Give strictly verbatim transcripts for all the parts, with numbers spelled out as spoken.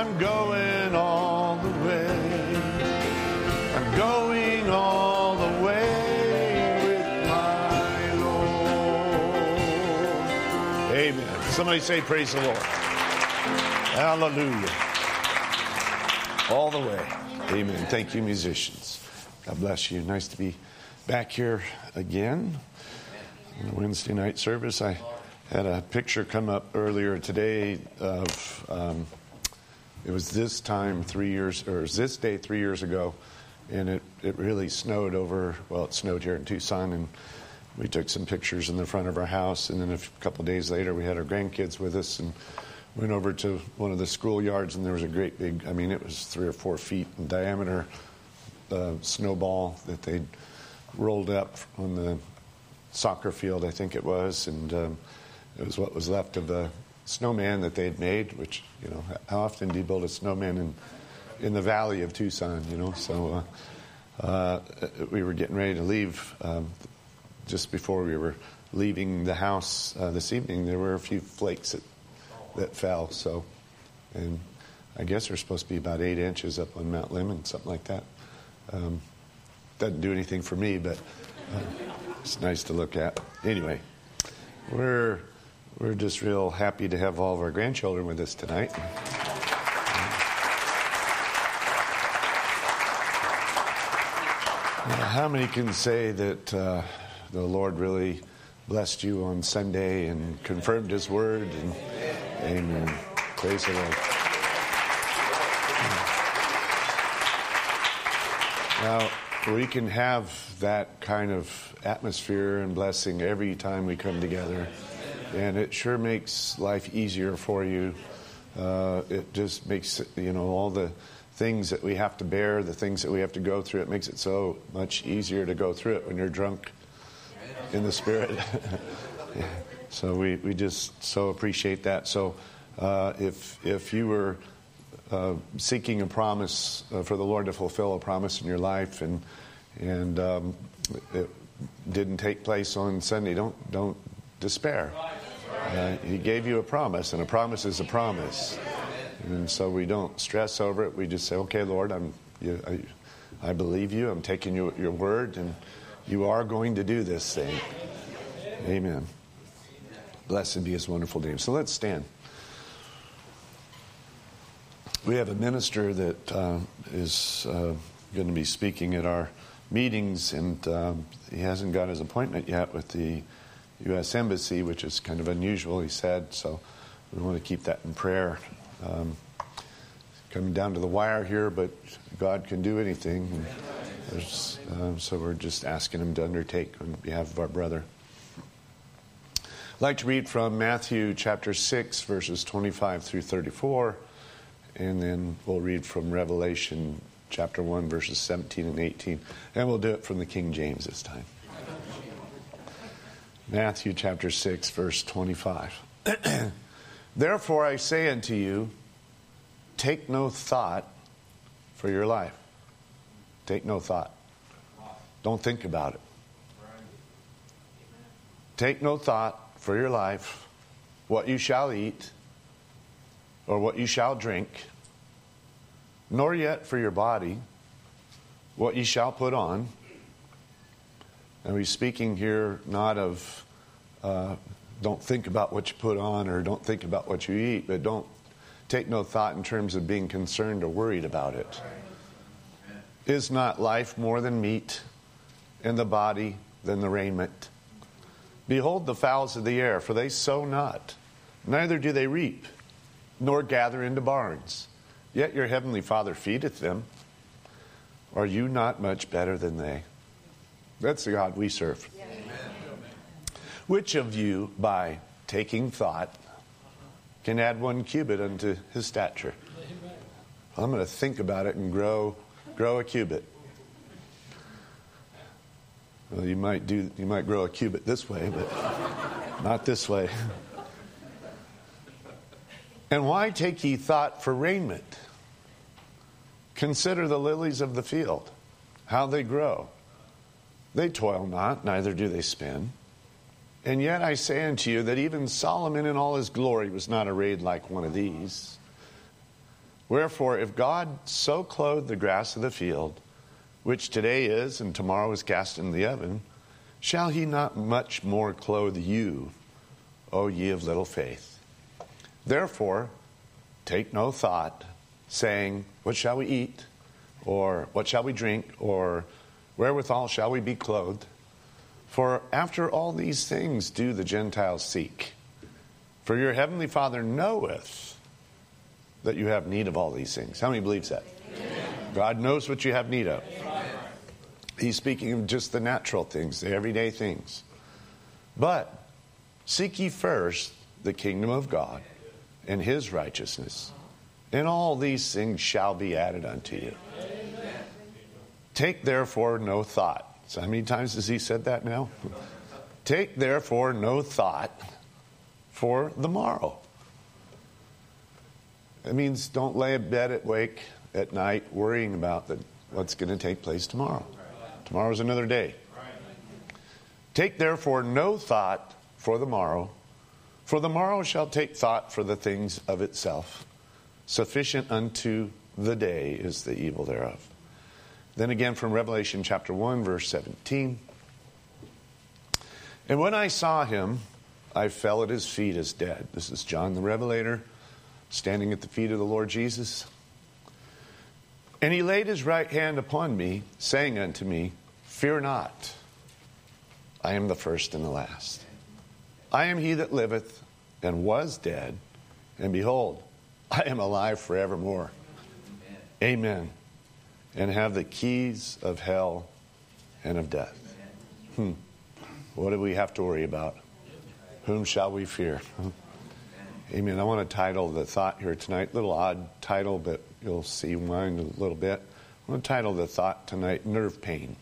I'm going all the way. I'm going all the way with my Lord. Amen. Somebody say praise the Lord. Hallelujah. All the way. Amen. Thank you, musicians. God bless you. Nice to be back here again. In the Wednesday night service, I had a picture come up earlier today of, um, it was this time three years, or it was this day three years ago, and it, it really snowed over, well, it snowed here in Tucson, and we took some pictures in the front of our house, and then a couple of days later we had our grandkids with us, and went over to one of the schoolyards, and there was a great big, I mean, it was three or four feet in diameter, uh, snowball that they'd rolled up on the soccer field, I think it was, and um, it was what was left of a snowman that they'd made, which, you know, how often do you build a snowman in in the valley of Tucson, you know? So uh, uh, we were getting ready to leave. Um, just before we were leaving the house uh, this evening, there were a few flakes that, that fell, so, and I guess there's supposed to be about eight inches up on Mount Lemmon, something like that. Um, doesn't do anything for me, but uh, it's nice to look at. Anyway, we're we're just real happy to have all of our grandchildren with us tonight. Now, how many can say that uh, the Lord really blessed you on Sunday and confirmed His word? And amen. Praise the Lord. Now, we can have that kind of atmosphere and blessing every time we come together. And it sure makes life easier for you. Uh, it just makes, you know, all the things that we have to bear, the things that we have to go through, it makes it so much easier to go through it when you're drunk in the Spirit. Yeah. So we, we just so appreciate that. So uh, if if you were uh, seeking a promise uh, for the Lord to fulfill a promise in your life, and and um, it didn't take place on Sunday, don't don't despair. Uh, he gave you a promise, and a promise is a promise. And so we don't stress over it. We just say, okay, Lord, I'm, you, I, I believe you. I'm taking you at your word, and you are going to do this thing. Amen. Blessed be His wonderful name. So let's stand. We have a minister that uh, is uh, going to be speaking at our meetings, and um, he hasn't got his appointment yet with the U S Embassy, which is kind of unusual, he said. So we want to keep that in prayer. Um, coming down to the wire here, but God can do anything. And uh, so we're just asking Him to undertake on behalf of our brother. I'd like to read from Matthew chapter six, verses twenty-five through thirty-four, and then we'll read from Revelation chapter one, verses seventeen and eighteen, and we'll do it from the King James this time. Matthew chapter six, verse twenty-five. Therefore I say unto you, take no thought for your life. Take no thought. Don't think about it. Take no thought for your life, what you shall eat, or what you shall drink, nor yet for your body, what you shall put on. And he's speaking here not of uh, don't think about what you put on or don't think about what you eat, but don't take no thought in terms of being concerned or worried about it. Is not life more than meat, and the body than the raiment? Behold the fowls of the air, for they sow not, neither do they reap, nor gather into barns. Yet your heavenly Father feedeth them. Are you not much better than they? That's the God we serve. Yes. Which of you, by taking thought, can add one cubit unto his stature? Amen. I'm going to think about it and grow, grow a cubit. Well, you might do, you might grow a cubit this way, but not this way. And why take ye thought for raiment? Consider the lilies of the field, how they grow. They toil not, neither do they spin. And yet I say unto you that even Solomon in all his glory was not arrayed like one of these. Wherefore, if God so clothe the grass of the field, which today is and tomorrow is cast into the oven, shall he not much more clothe you, O ye of little faith? Therefore, take no thought, saying, what shall we eat? Or what shall we drink? Or wherewithal shall we be clothed? For after all these things do the Gentiles seek. For your heavenly Father knoweth that you have need of all these things. How many believes that? Amen. God knows what you have need of. Amen. He's speaking of just the natural things, the everyday things. But seek ye first the kingdom of God and his righteousness, and all these things shall be added unto you. Amen. Take therefore no thought. So how many times has he said that now? Take therefore no thought for the morrow. It means don't lay in bed at wake at night worrying about the, what's going to take place tomorrow. Tomorrow's another day. Take therefore no thought for the morrow, for the morrow shall take thought for the things of itself. Sufficient unto the day is the evil thereof. Then again from Revelation chapter one, verse seventeen. And when I saw him, I fell at his feet as dead. This is John the Revelator standing at the feet of the Lord Jesus. And he laid his right hand upon me, saying unto me, fear not, I am the first and the last. I am he that liveth and was dead, and behold, I am alive forevermore. Amen. Amen. And have the keys of hell and of death. Hmm. What do we have to worry about? Whom shall we fear? Amen. I want to title the thought here tonight, little odd title, but you'll see why in a little bit. I want to title the thought tonight, nerve pain.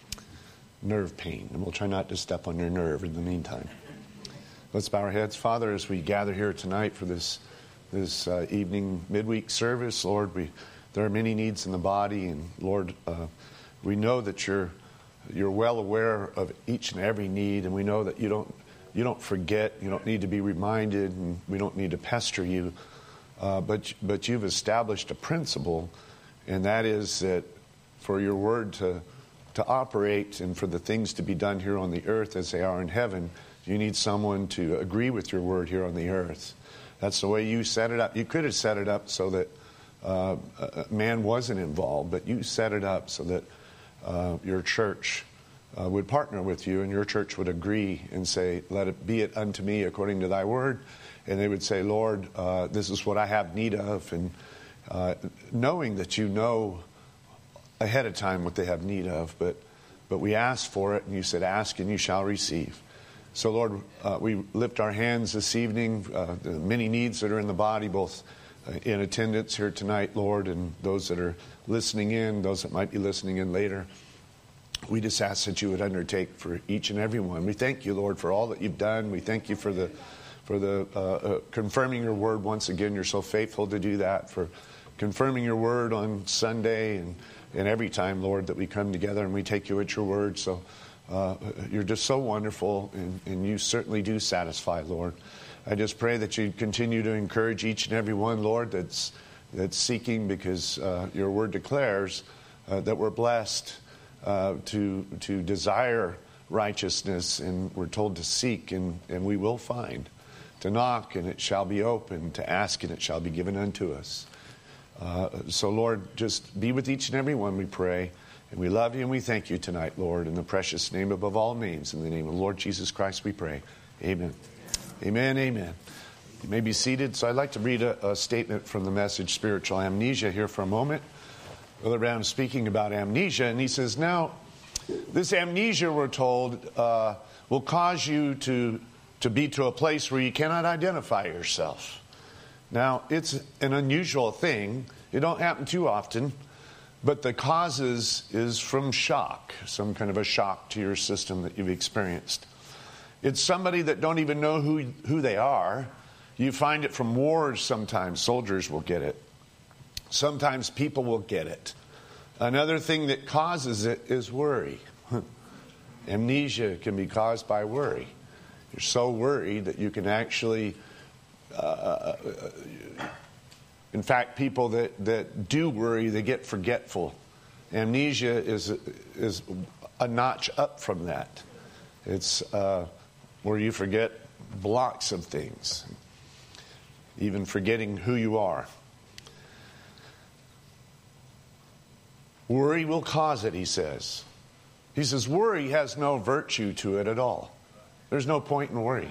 Nerve pain. And we'll try not to step on your nerve in the meantime. Let's bow our heads. Father, as we gather here tonight for this this uh, evening midweek service, Lord, we there are many needs in the body, and Lord, uh, we know that you're you're well aware of each and every need, and we know that you don't you don't forget, you don't need to be reminded, and we don't need to pester you, uh, but but you've established a principle, and that is that for your word to to operate and for the things to be done here on the earth as they are in heaven, you need someone to agree with your word here on the earth. That's the way you set it up. You could have set it up so that uh, man wasn't involved, but you set it up so that uh, your church uh, would partner with you, and your church would agree and say, let it be it unto me according to thy word. And they would say, Lord, uh, this is what I have need of. And uh, knowing that you know ahead of time what they have need of, but but we ask for it, and you said, ask and you shall receive. So, Lord, uh, we lift our hands this evening, uh, the many needs that are in the body, both uh, in attendance here tonight, Lord, and those that are listening in, those that might be listening in later. We just ask that you would undertake for each and every one. We thank you, Lord, for all that you've done. We thank you for the for the uh, uh, confirming your word once again. You're so faithful to do that, for confirming your word on Sunday and, and every time, Lord, that we come together and we take you at your word. So Uh, you're just so wonderful, and, and you certainly do satisfy, Lord. I just pray that you continue to encourage each and every one, Lord, that's that's seeking, because uh, your word declares uh, that we're blessed uh, to to desire righteousness, and we're told to seek, and, and we will find, to knock, and it shall be opened, to ask, and it shall be given unto us. Uh, so, Lord, just be with each and every one, we pray. And we love you and we thank you tonight, Lord, in the precious name above all names. In the name of the Lord Jesus Christ we pray. Amen. Amen, amen. You may be seated. So I'd like to read a, a statement from the message, Spiritual Amnesia, here for a moment. Brother Branham's speaking about amnesia, and he says, now, this amnesia, we're told, uh, will cause you to, to be to a place where you cannot identify yourself. Now, it's an unusual thing. It don't happen too often. But the causes is from shock, some kind of a shock to your system that you've experienced. It's somebody that don't even know who, who they are. You find it from wars sometimes. Soldiers will get it. Sometimes people will get it. Another thing that causes it is worry. Amnesia can be caused by worry. You're so worried that you can actually uh, In fact, people that, that do worry, they get forgetful. Amnesia is, is a notch up from that. It's uh, where you forget blocks of things, even forgetting who you are. Worry will cause it, he says. He says worry has no virtue to it at all. There's no point in worry.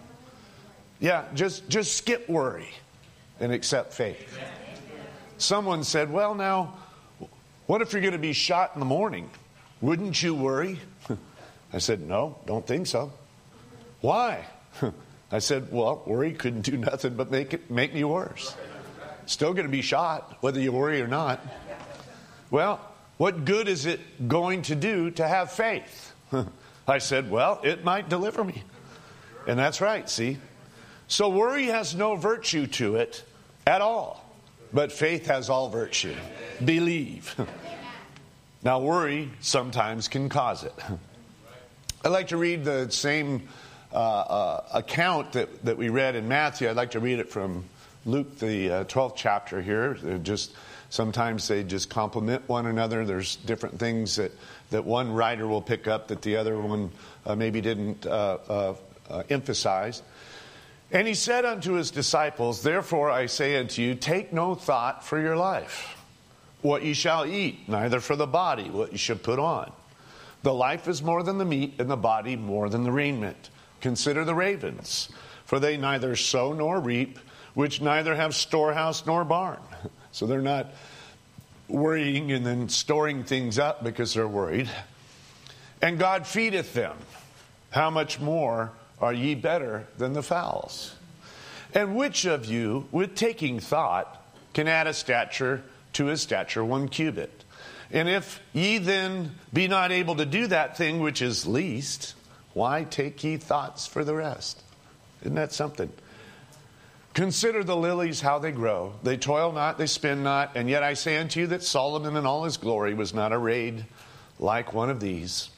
Yeah, just, just skip worry and accept faith. Someone said, well, now, what if you're going to be shot in the morning? Wouldn't you worry? I said, no, don't think so. Why? I said, well, worry couldn't do nothing but make it make me worse. Still going to be shot, whether you worry or not. Well, what good is it going to do to have faith? I said, well, it might deliver me. And that's right, see? So worry has no virtue to it at all. But faith has all virtue. Believe. Now, worry sometimes can cause it. I'd like to read the same uh, uh, account that, that we read in Matthew. I'd like to read it from Luke, the uh, twelfth chapter here. They're just sometimes they just complement one another. There's different things that, that one writer will pick up that the other one uh, maybe didn't uh, uh, uh, emphasize. And he said unto his disciples, therefore I say unto you, take no thought for your life, what ye shall eat, neither for the body, what ye should put on. The life is more than the meat, and the body more than the raiment. Consider the ravens, for they neither sow nor reap, which neither have storehouse nor barn. So they're not worrying and then storing things up because they're worried. And God feedeth them. How much more are ye better than the fowls? And which of you, with taking thought, can add a stature to his stature one cubit? And if ye then be not able to do that thing which is least, why take ye thoughts for the rest? Isn't that something? Consider the lilies, how they grow. They toil not, they spin not. And yet I say unto you that Solomon in all his glory was not arrayed like one of these.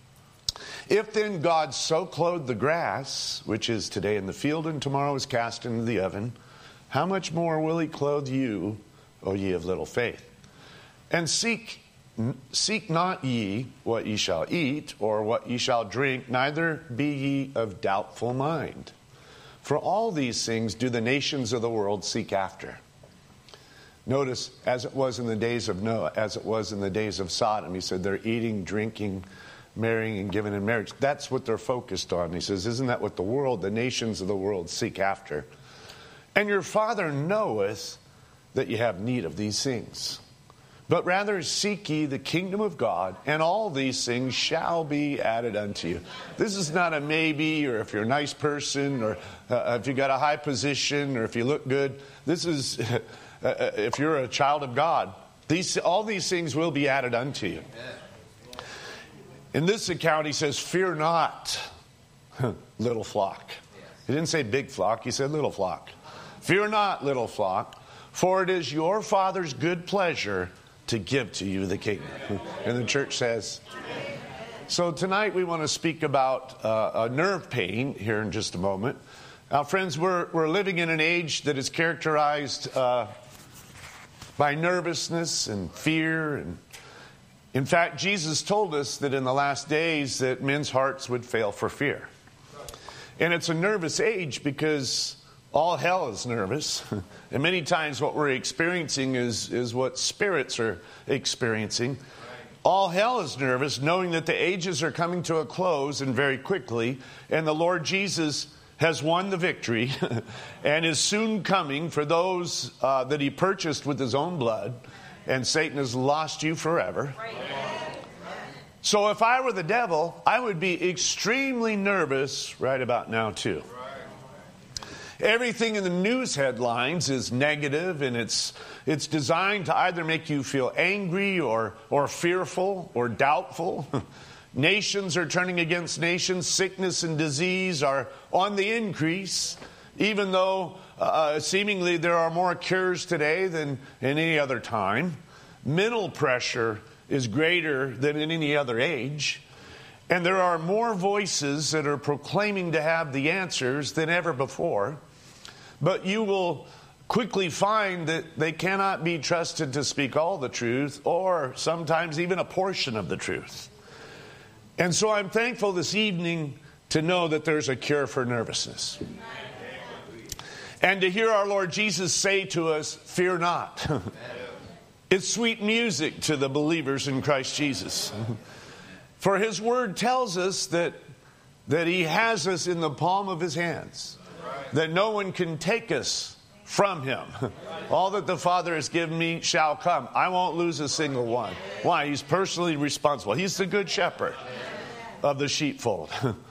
If then God so clothed the grass, which is today in the field and tomorrow is cast into the oven, how much more will he clothe you, O ye of little faith? And seek, seek not ye what ye shall eat, or what ye shall drink, neither be ye of doubtful mind. For all these things do the nations of the world seek after. Notice, as it was in the days of Noah, as it was in the days of Sodom, he said they're eating, drinking, marrying, and giving in marriage. That's what they're focused on. He says, isn't that what the world, the nations of the world seek after? And your Father knoweth that ye have need of these things. But rather seek ye the kingdom of God, and all these things shall be added unto you. This is not a maybe, or if you're a nice person, or uh, if you got a high position, or if you look good. This is, uh, if you're a child of God, these all these things will be added unto you. In this account, he says, fear not, little flock. He didn't say big flock, he said little flock. Fear not, little flock, for it is your Father's good pleasure to give to you the kingdom. And the church says. So tonight we want to speak about uh, a nerve pain here in just a moment. Now, friends, we're we're living in an age that is characterized uh, by nervousness and fear. And in fact, Jesus told us that in the last days that men's hearts would fail for fear. And it's a nervous age because all hell is nervous. And many times what we're experiencing is, is what spirits are experiencing. All hell is nervous, knowing that the ages are coming to a close and very quickly. And the Lord Jesus has won the victory and is soon coming for those uh, that he purchased with his own blood. And Satan has lost you forever. So if I were the devil, I would be extremely nervous right about now too. Everything in the news headlines is negative, and it's it's designed to either make you feel angry or or fearful or doubtful. Nations are turning against nations. Sickness and disease are on the increase, even though uh, seemingly there are more cures today than in any other time. Mental pressure is greater than in any other age. And there are more voices that are proclaiming to have the answers than ever before. But you will quickly find that they cannot be trusted to speak all the truth, or sometimes even a portion of the truth. And so I'm thankful this evening to know that there's a cure for nervousness. And to hear our Lord Jesus say to us, fear not. It's sweet music to the believers in Christ Jesus. For his word tells us that, that he has us in the palm of his hands. That no one can take us from him. All that the Father has given me shall come. I won't lose a single one. Why? He's personally responsible. He's the good shepherd of the sheepfold.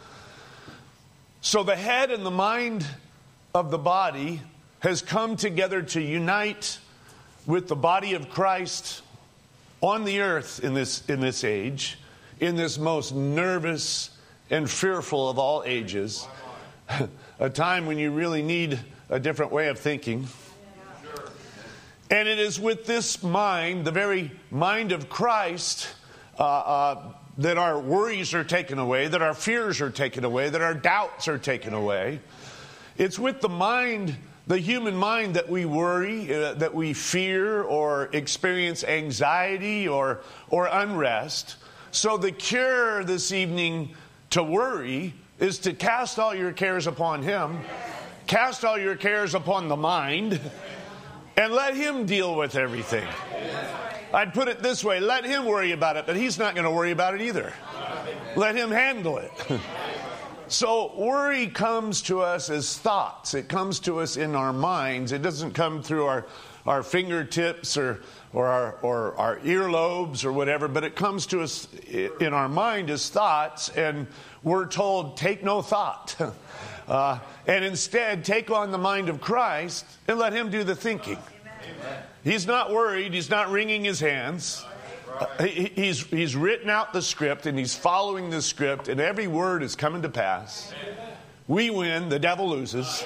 So the head and the mind of the body has come together to unite with the body of Christ on the earth in this, in this age, in this most nervous and fearful of all ages, a time when you really need a different way of thinking. And it is with this mind, the very mind of Christ, uh, uh, that our worries are taken away, that our fears are taken away, that our doubts are taken away. It's with the mind, the human mind, that we worry, uh, that we fear or experience anxiety or, or unrest. So the cure this evening to worry is to cast all your cares upon him, cast all your cares upon the mind, and let him deal with everything. I'd put it this way, let him worry about it, but he's not going to worry about it either. Let him handle it. So worry comes to us as thoughts. It comes to us in our minds. It doesn't come through our, our fingertips or, or, our, or our earlobes or whatever, but it comes to us in our mind as thoughts, and we're told, take no thought. Uh, and instead, take on the mind of Christ and let him do the thinking. He's not worried. He's not wringing his hands. Uh, he, he's, he's written out the script, and he's following the script, and every word is coming to pass. We win. The devil loses.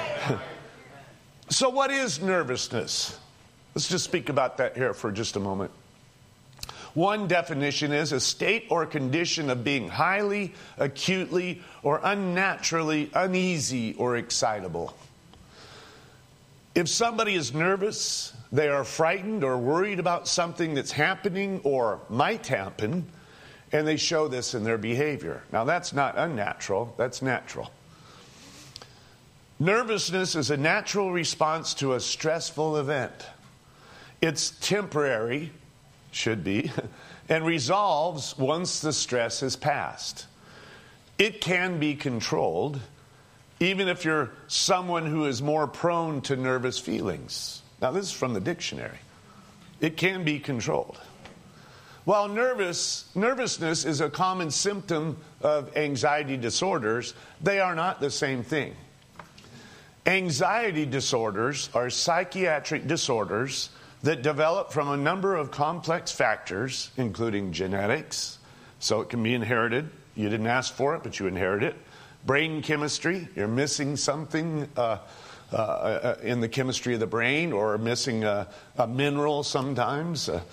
So what is nervousness? Let's just speak about that here for just a moment. One definition is a state or condition of being highly, acutely, or unnaturally uneasy or excitable. If somebody is nervous, they are frightened or worried about something that's happening or might happen, and they show this in their behavior. Now, that's not unnatural, that's natural. Nervousness is a natural response to a stressful event. It's temporary, should be, and resolves once the stress has passed. It can be controlled, even if you're someone who is more prone to nervous feelings. Now, this is from the dictionary. It can be controlled. While nervous, nervousness is a common symptom of anxiety disorders, they are not the same thing. Anxiety disorders are psychiatric disorders that develop from a number of complex factors, including genetics, so it can be inherited. You didn't ask for it, but you inherit it. Brain chemistry, you're missing something uh, uh, in the chemistry of the brain, or missing a, a mineral sometimes. Uh,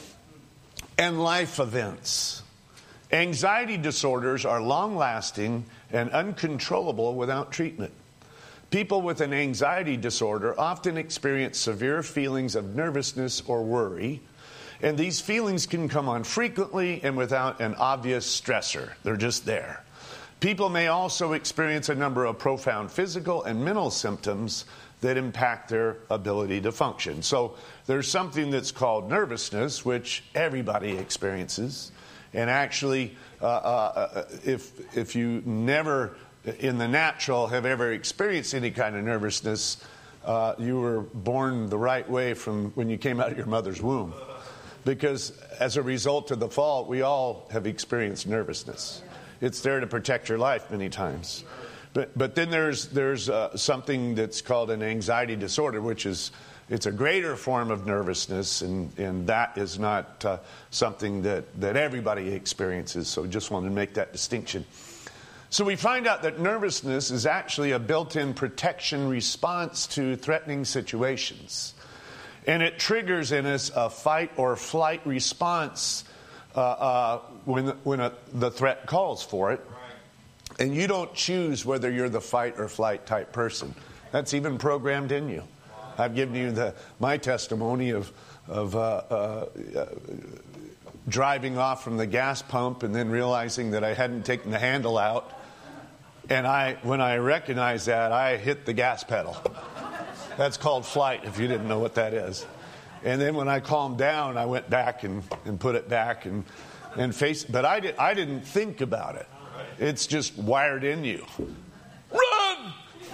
and life events. Anxiety disorders are long-lasting and uncontrollable without treatment. People with an anxiety disorder often experience severe feelings of nervousness or worry, and these feelings can come on frequently and without an obvious stressor. They're just there. People may also experience a number of profound physical and mental symptoms that impact their ability to function. So there's something that's called nervousness, which everybody experiences. And actually, uh, uh, if if you never in the natural have ever experienced any kind of nervousness, uh, you were born the right way from when you came out of your mother's womb. Because as a result of the fall, we all have experienced nervousness. It's there to protect your life many times. But but then there's there's uh, something that's called an anxiety disorder, which is it's a greater form of nervousness, and, and that is not uh, something that, that everybody experiences. So just wanted to make that distinction. So we find out that nervousness is actually a built-in protection response to threatening situations. And it triggers in us a fight or flight response uh, uh, when, when a, the threat calls for it. And you don't choose whether you're the fight or flight type person. That's even programmed in you. I've given you the my testimony of of uh, uh, uh, driving off from the gas pump and then realizing that I hadn't taken the handle out. And I, when I recognized that, I hit the gas pedal. That's called flight, if you didn't know what that is. And then when I calmed down, I went back and, and put it back and and faced. But I did. I didn't think about it. It's just wired in you. Run!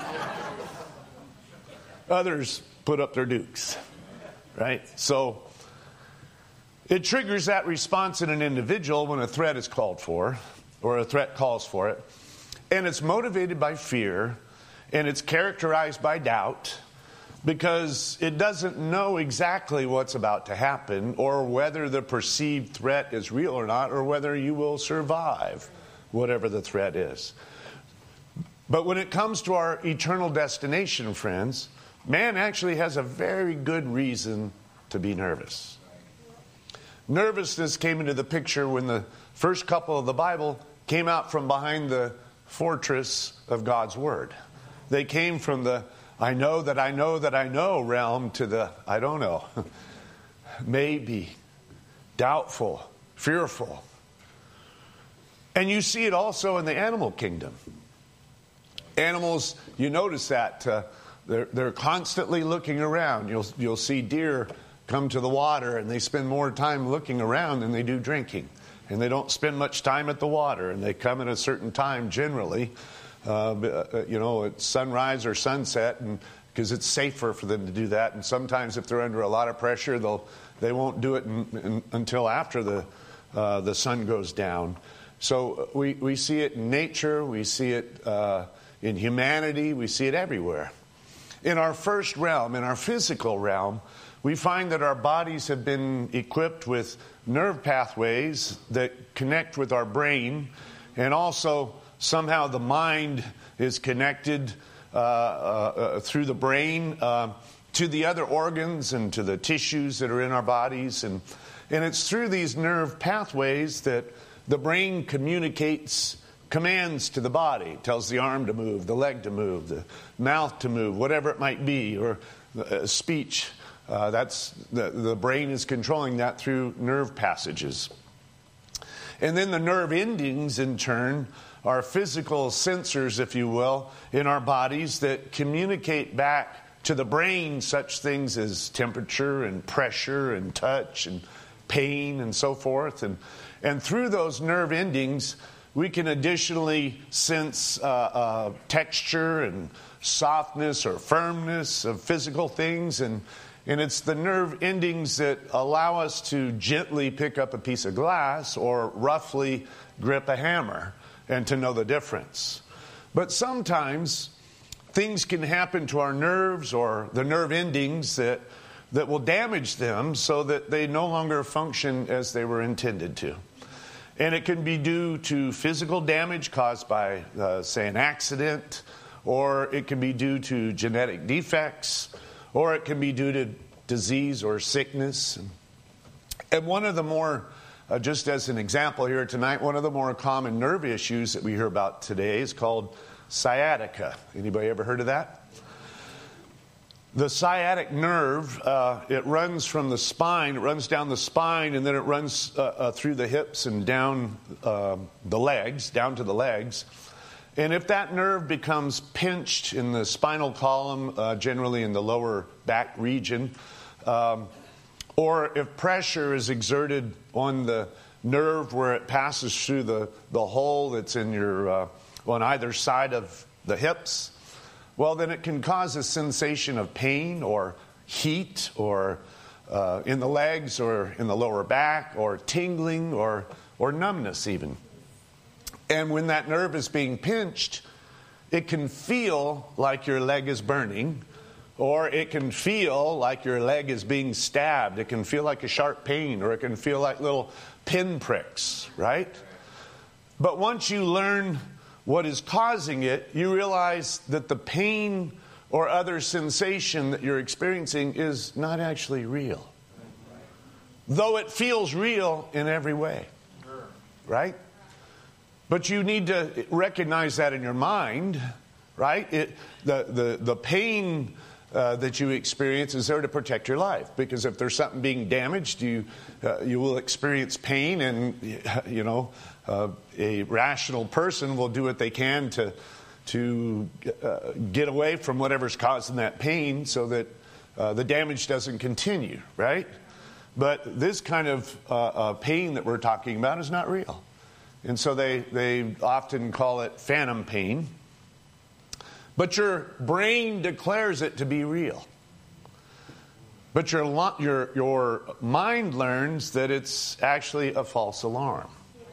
Others put up their dukes, right? So it triggers that response in an individual when a threat is called for, or a threat calls for it. And it's motivated by fear, and it's characterized by doubt, because it doesn't know exactly what's about to happen, or whether the perceived threat is real or not, or whether you will survive whatever the threat is. But when it comes to our eternal destination, friends, man actually has a very good reason to be nervous. Nervousness came into the picture when the first couple of the Bible came out from behind the fortress of God's Word. They came from the I know that I know that I know realm to the I don't know, maybe, doubtful, fearful. And you see it also in the animal kingdom. Animals, you notice that uh, they're, they're constantly looking around. You'll, you'll see deer come to the water and they spend more time looking around than they do drinking. And they don't spend much time at the water, and they come at a certain time generally, uh, you know, at sunrise or sunset, and because it's safer for them to do that. And sometimes if they're under a lot of pressure, they'll they won't do it in, in, until after the uh, the sun goes down. So we, we see it in nature, we see it uh, in humanity, we see it everywhere. In our first realm, in our physical realm, we find that our bodies have been equipped with nerve pathways that connect with our brain, and also somehow the mind is connected uh, uh, through the brain uh, to the other organs and to the tissues that are in our bodies. And, and it's through these nerve pathways that the brain communicates commands to the body, tells the arm to move, the leg to move, the mouth to move, whatever it might be, or uh, speech. Uh, that's the, the brain is controlling that through nerve passages. And then the nerve endings, in turn, are physical sensors, if you will, in our bodies that communicate back to the brain such things as temperature and pressure and touch and pain and so forth. And, and through those nerve endings, we can additionally sense uh, uh, texture and softness or firmness of physical things. And And it's the nerve endings that allow us to gently pick up a piece of glass or roughly grip a hammer and to know the difference. But sometimes things can happen to our nerves or the nerve endings that, that will damage them so that they no longer function as they were intended to. And it can be due to physical damage caused by, uh, say, an accident, or it can be due to genetic defects, or it can be due to disease or sickness. And one of the more, uh, just as an example here tonight, one of the more common nerve issues that we hear about today is called sciatica. Anybody ever heard of that? The sciatic nerve, uh, it runs from the spine, it runs down the spine, and then it runs uh, uh, through the hips and down uh, the legs, down to the legs. And if that nerve becomes pinched in the spinal column, uh, generally in the lower back region, um, or if pressure is exerted on the nerve where it passes through the, the hole that's in your uh, on either side of the hips, well, then it can cause a sensation of pain or heat or uh, in the legs or in the lower back, or tingling or or numbness even. And when that nerve is being pinched, it can feel like your leg is burning, or it can feel like your leg is being stabbed. It can feel like a sharp pain, or it can feel like little pin pricks, right? But once you learn what is causing it, you realize that the pain or other sensation that you're experiencing is not actually real, though it feels real in every way, right? But you need to recognize that in your mind, right? It, the, the, the pain uh, that you experience is there to protect your life. Because if there's something being damaged, you uh, you will experience pain, and you know uh, a rational person will do what they can to to uh, get away from whatever's causing that pain, so that uh, the damage doesn't continue, right? But this kind of uh, uh, pain that we're talking about is not real. And so they, they often call it phantom pain. But your brain declares it to be real. But your, your, your mind learns that it's actually a false alarm.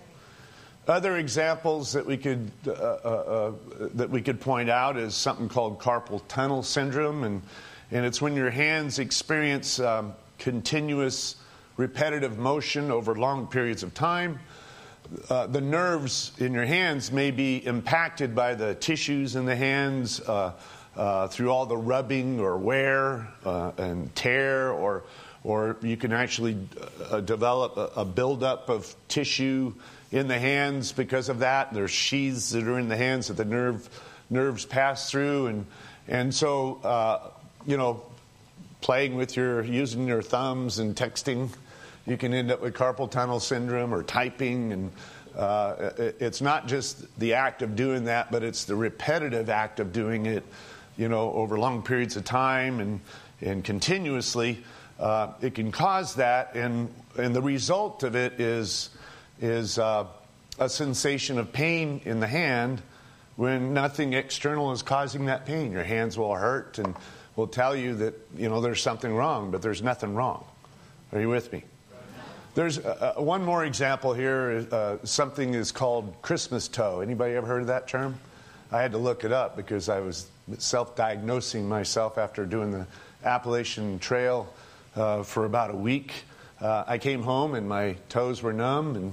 Other examples that we could uh, uh, uh, that we could point out is something called carpal tunnel syndrome, and and it's when your hands experience um, continuous repetitive motion over long periods of time. Uh, the nerves in your hands may be impacted by the tissues in the hands uh, uh, through all the rubbing or wear uh, and tear, or or you can actually uh, develop a, a buildup of tissue in the hands because of that. There's sheaths that are in the hands that the nerve nerves pass through, and and so uh, you know, playing with your using your thumbs and texting, you can end up with carpal tunnel syndrome, or typing, and uh, it's not just the act of doing that, but it's the repetitive act of doing it, you know, over long periods of time and and continuously. Uh, it can cause that, and and the result of it is. is uh, a sensation of pain in the hand when nothing external is causing that pain. Your hands will hurt and will tell you that, you know, there's something wrong, but there's nothing wrong. Are you with me? There's uh, one more example here. Uh, something is called Christmas toe. Anybody ever heard of that term? I had to look it up because I was self-diagnosing myself after doing the Appalachian Trail uh, for about a week. Uh, I came home and my toes were numb, and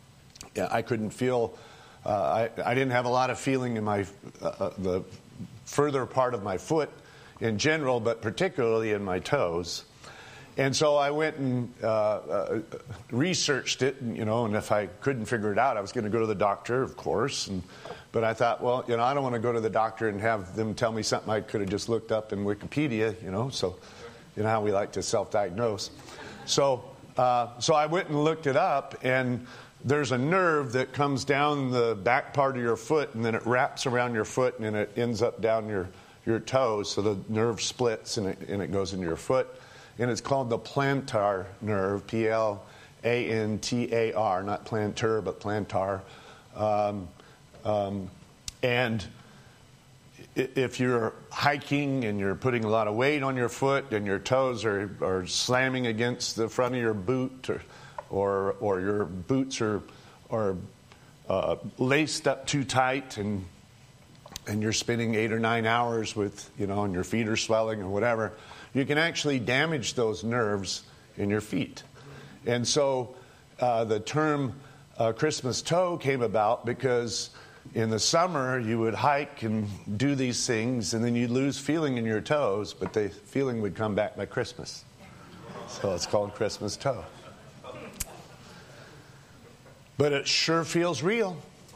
yeah, I couldn't feel, uh, I, I didn't have a lot of feeling in my, uh, the further part of my foot in general, but particularly in my toes. And so I went and uh, uh, researched it, and, you know, and if I couldn't figure it out, I was going to go to the doctor, of course. And, but I thought, well, you know, I don't want to go to the doctor and have them tell me something I could have just looked up in Wikipedia, you know, so you know how we like to self-diagnose. So, uh, so I went and looked it up, and there's a nerve that comes down the back part of your foot, and then it wraps around your foot, and then it ends up down your, your toes. So the nerve splits, and it, and it goes into your foot. And it's called the plantar nerve, P L A N T A R, not plantar, but plantar. Um, um, and if you're hiking and you're putting a lot of weight on your foot and your toes are, are slamming against the front of your boot, or or, or your boots are are uh, laced up too tight, and and you're spending eight or nine hours with, you know, and your feet are swelling or whatever, you can actually damage those nerves in your feet. And so uh, the term uh, Christmas toe came about because in the summer, you would hike and do these things, and then you'd lose feeling in your toes, but the feeling would come back by Christmas. So it's called Christmas toe. But it sure feels real.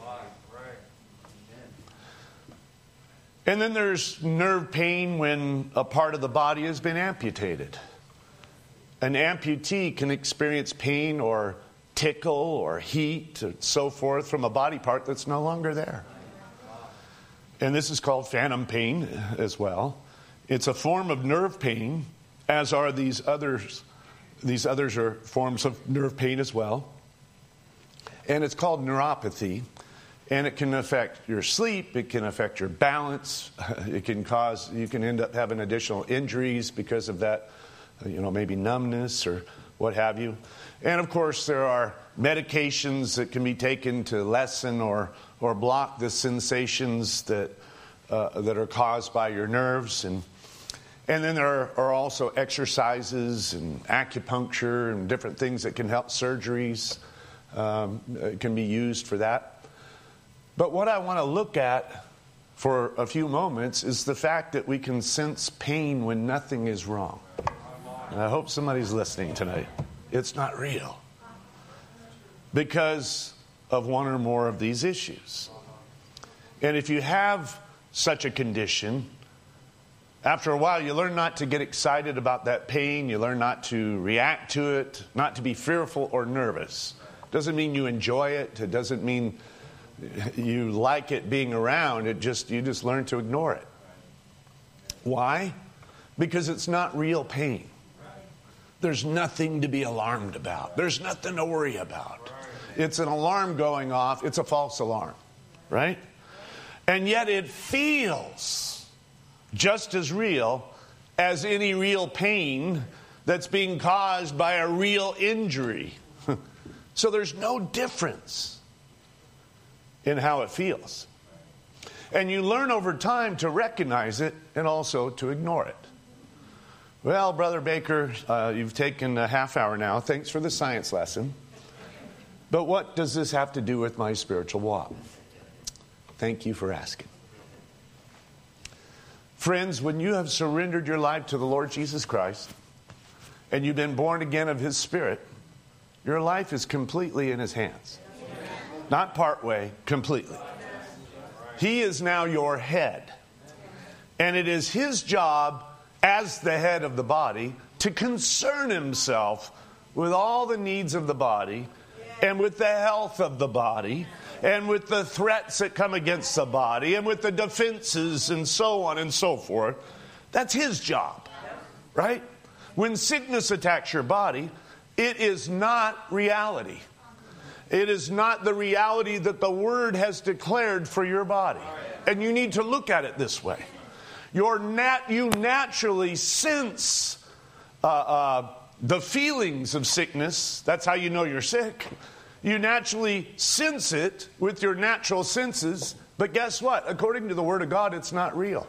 And then there's nerve pain when a part of the body has been amputated. An amputee can experience pain or tickle or heat or so forth from a body part that's no longer there. And this is called phantom pain as well. It's a form of nerve pain, as are these others. These others are forms of nerve pain as well. And it's called neuropathy. And it can affect your sleep. It can affect your balance. It can cause, you can end up having additional injuries because of that, you know, maybe numbness or what have you. And of course, there are medications that can be taken to lessen or or block the sensations that uh, that are caused by your nerves. And and then there are, are also exercises and acupuncture and different things that can help. Surgeries um, can be used for that. But what I want to look at for a few moments is the fact that we can sense pain when nothing is wrong. And I hope somebody's listening tonight. It's not real because of one or more of these issues. And if you have such a condition, After a while, you learn not to get excited about that pain. You learn not to react to it, not to be fearful or nervous. Doesn't mean you enjoy it. It doesn't mean you like it being around. It just you just learn to ignore it. Why? Because it's not real pain. There's nothing to be alarmed about. There's nothing to worry about. It's an alarm going off. It's a false alarm, right? And yet it feels just as real as any real pain that's being caused by a real injury. So there's no difference in how it feels. And you learn over time to recognize it and also to ignore it. Well, Brother Baker, uh, you've taken a half hour now. Thanks for the science lesson. But what does this have to do with my spiritual walk? Thank you for asking. Friends, when you have surrendered your life to the Lord Jesus Christ and you've been born again of His Spirit, your life is completely in His hands. Not part way, completely. He is now your head. And it is His job as the head of the body to concern Himself with all the needs of the body and with the health of the body and with the threats that come against the body and with the defenses and so on and so forth. That's His job, right? When sickness attacks your body, it is not reality. It is not the reality that the Word has declared for your body. And you need to look at it this way. Your nat- you naturally sense uh, uh, the feelings of sickness. That's how you know you're sick. You naturally sense it with your natural senses. But guess what? According to the Word of God, it's not real.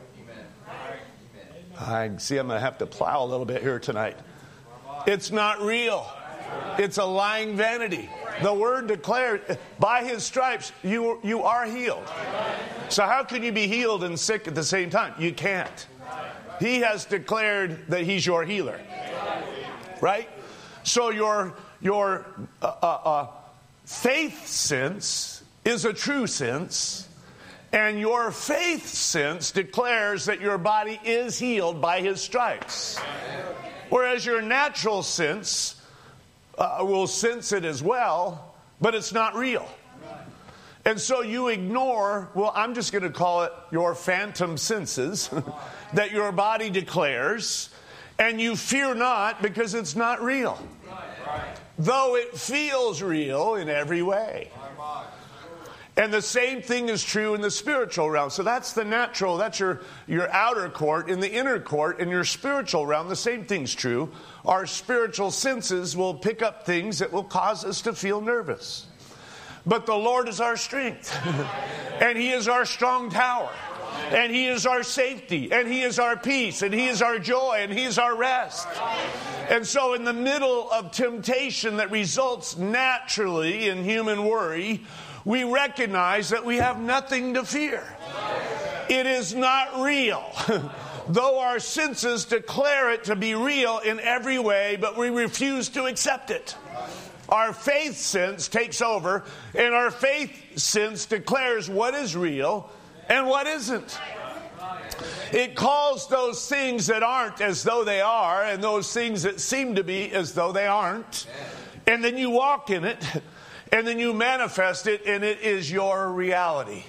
I see I'm going to have to plow a little bit here tonight. It's not real. It's a lying vanity. The Word declares, by His stripes, you, you are healed. So how can you be healed and sick at the same time? You can't. He has declared that He's your healer. Right? So your, your uh, uh, uh, faith sense is a true sense. And your faith sense declares that your body is healed by His stripes. Whereas your natural sense uh, will sense it as well, but it's not real. And so you ignore, well, I'm just going to call it your phantom senses that your body declares, and you fear not because it's not real. Though it feels real in every way. And the same thing is true in the spiritual realm. So that's the natural, that's your, your outer court. In the inner court, in your spiritual realm, the same thing's true. Our spiritual senses will pick up things that will cause us to feel nervous. But the Lord is our strength. And He is our strong tower. And He is our safety. And He is our peace. And He is our joy. And He is our rest. And so in the middle of temptation that results naturally in human worry, we recognize that we have nothing to fear. It is not real. Though our senses declare it to be real in every way, but we refuse to accept it. Our faith sense takes over, and our faith sense declares what is real and what isn't. It calls those things that aren't as though they are, and those things that seem to be as though they aren't. And then you walk in it, and then you manifest it, and it is your reality.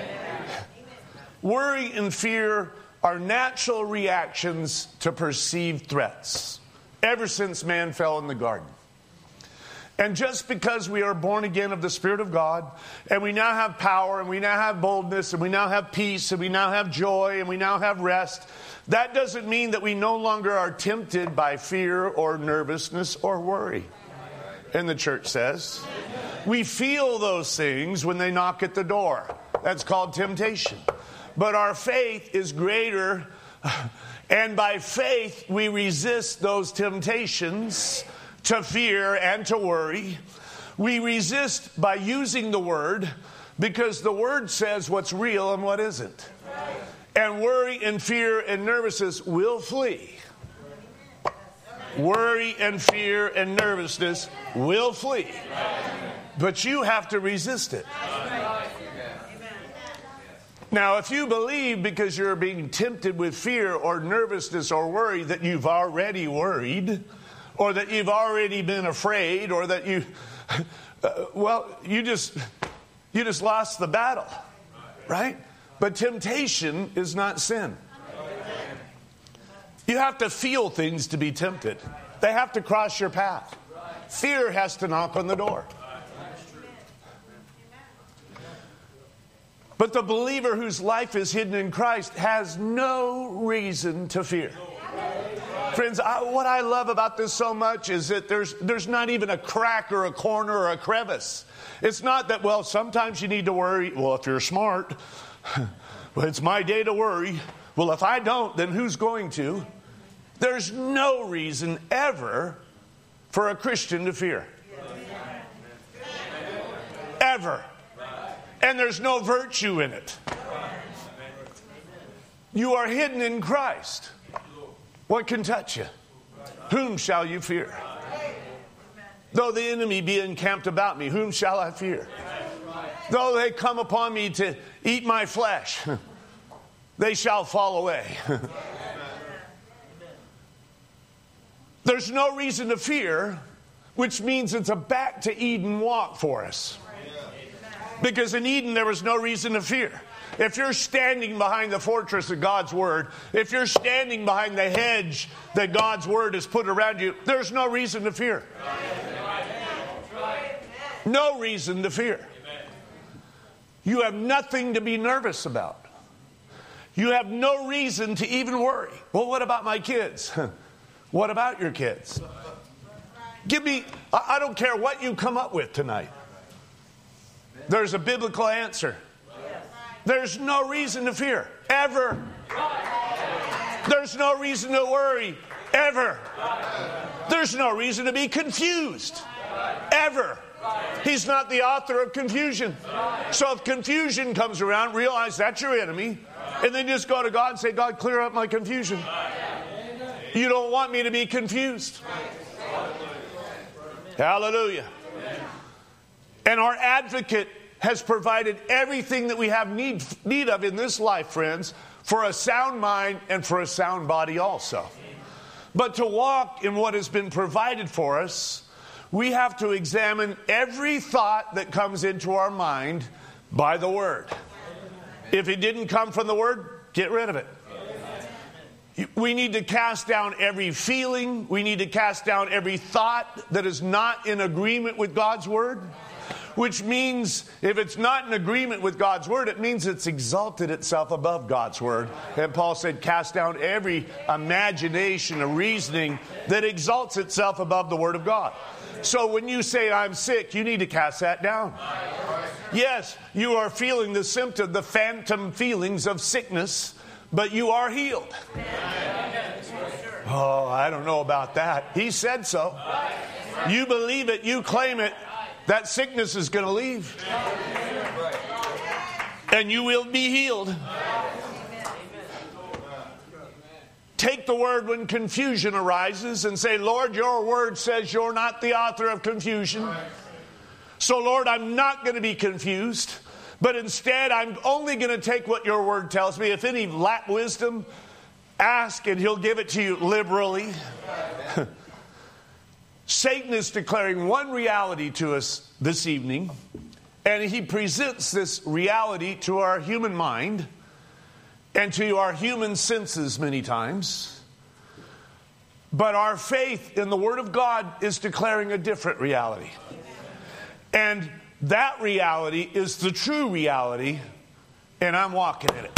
Worry and fear are natural reactions to perceived threats, ever since man fell in the garden. And just because we are born again of the Spirit of God, and we now have power, and we now have boldness, and we now have peace, and we now have joy, and we now have rest, that doesn't mean that we no longer are tempted by fear or nervousness or worry. And the church says, we feel those things when they knock at the door. That's called temptation. But our faith is greater, and by faith we resist those temptations to fear and to worry. We resist by using the Word, because the Word says what's real and what isn't. And worry and fear and nervousness will flee. Worry and fear and nervousness will flee. But you have to resist it. Now, if you believe because you're being tempted with fear or nervousness or worry that you've already worried, or that you've already been afraid, or that you, uh, well, you just, you just lost the battle, right? But temptation is not sin. You have to feel things to be tempted. They have to cross your path. Fear has to knock on the door. But the believer whose life is hidden in Christ has no reason to fear. Friends, I, what I love about this so much is that there's there's not even a crack or a corner or a crevice. It's not that, well, sometimes you need to worry. Well, if you're smart, well, it's my day to worry. Well, if I don't, then who's going to? There's no reason ever for a Christian to fear. Ever. And there's no virtue in it. You are hidden in Christ. What can touch you? Whom shall you fear? Though the enemy be encamped about me, whom shall I fear? Though they come upon me to eat my flesh, they shall fall away. There's no reason to fear, which means it's a back to Eden walk for us. Because in Eden, there was no reason to fear. If you're standing behind the fortress of God's Word, if you're standing behind the hedge that God's Word has put around you, there's no reason to fear. No reason to fear. You have nothing to be nervous about. You have no reason to even worry. Well, what about my kids? What about your kids? Give me, I don't care what you come up with tonight. There's a biblical answer. There's no reason to fear, ever. There's no reason to worry, ever. There's no reason to be confused, ever. He's not the author of confusion. So if confusion comes around, realize that's your enemy, and then just go to God and say, God, clear up my confusion. You don't want me to be confused. Hallelujah. And our advocate has provided everything that we have need, need of in this life, friends, for a sound mind and for a sound body also. But to walk in what has been provided for us, we have to examine every thought that comes into our mind by the Word. If it didn't come from the Word, get rid of it. We need to cast down every feeling. We need to cast down every thought that is not in agreement with God's Word. Which means if it's not in agreement with God's Word, it means it's exalted itself above God's Word. And Paul said, cast down every imagination or reasoning that exalts itself above the Word of God. So when you say, I'm sick, you need to cast that down. Yes, you are feeling the symptom, the phantom feelings of sickness, but you are healed. Oh, I don't know about that. He said so. You believe it, you claim it. That sickness is going to leave. And you will be healed. Take the word when confusion arises and say, Lord, your word says you're not the author of confusion. So, Lord, I'm not going to be confused. But instead, I'm only going to take what your word tells me. If any lack wisdom, ask and he'll give it to you liberally. Satan is declaring one reality to us this evening, and he presents this reality to our human mind and to our human senses many times. But our faith in the Word of God is declaring a different reality. And that reality is the true reality, and I'm walking in it.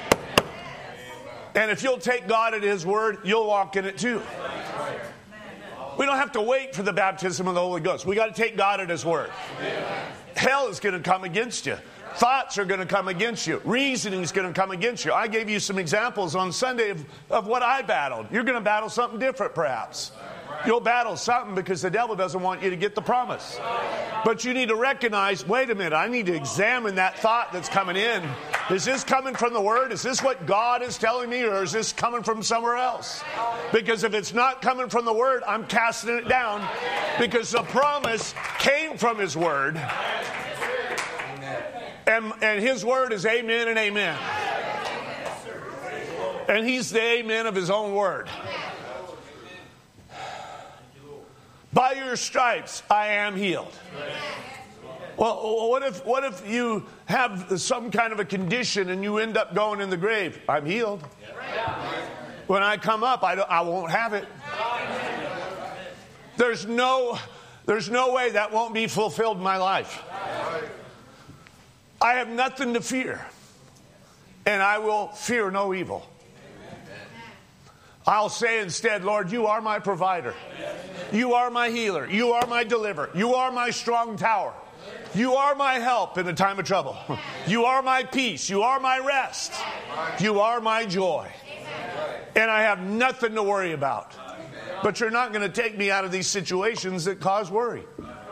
And if you'll take God at His Word, you'll walk in it too. We don't have to wait for the baptism of the Holy Ghost. We got to take God at His Word. Hell is going to come against you. Thoughts are going to come against you. Reasoning is going to come against you. I gave you some examples on Sunday of, of what I battled. You're going to battle something different perhaps. You'll battle something because the devil doesn't want you to get the promise. But you need to recognize, wait a minute, I need to examine that thought that's coming in. Is this coming from the Word? Is this what God is telling me, or is this coming from somewhere else? Because if it's not coming from the Word, I'm casting it down, because the promise came from His Word. And, and his word is amen and amen. And he's the amen of his own word. By your stripes, I am healed. Well, what if what if you have some kind of a condition and you end up going in the grave? I'm healed. When I come up, I, don't, I won't have it. There's no, there's no way that won't be fulfilled in my life. I have nothing to fear, and I will fear no evil. I'll say instead, Lord, you are my provider. You are my healer. You are my deliverer. You are my strong tower. You are my help in a time of trouble. You are my peace. You are my rest. You are my joy. And I have nothing to worry about. But you're not going to take me out of these situations that cause worry.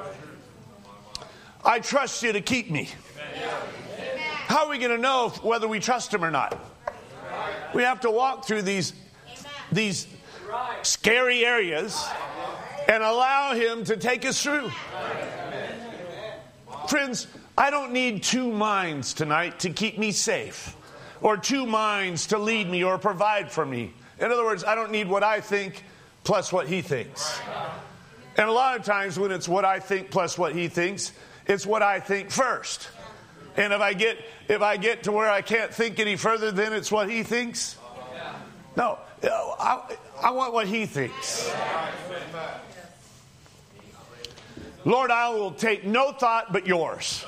I trust you to keep me. How are we going to know whether we trust him or not? We have to walk through these, these scary areas and allow him to take us through. Friends, I don't need two minds tonight to keep me safe, or two minds to lead me or provide for me. In other words, I don't need what I think plus what he thinks. And a lot of times when it's what I think plus what he thinks, it's what I think first. And if I get if I get to where I can't think any further, then it's what he thinks. No, I, I want what he thinks. Lord, I will take no thought but yours.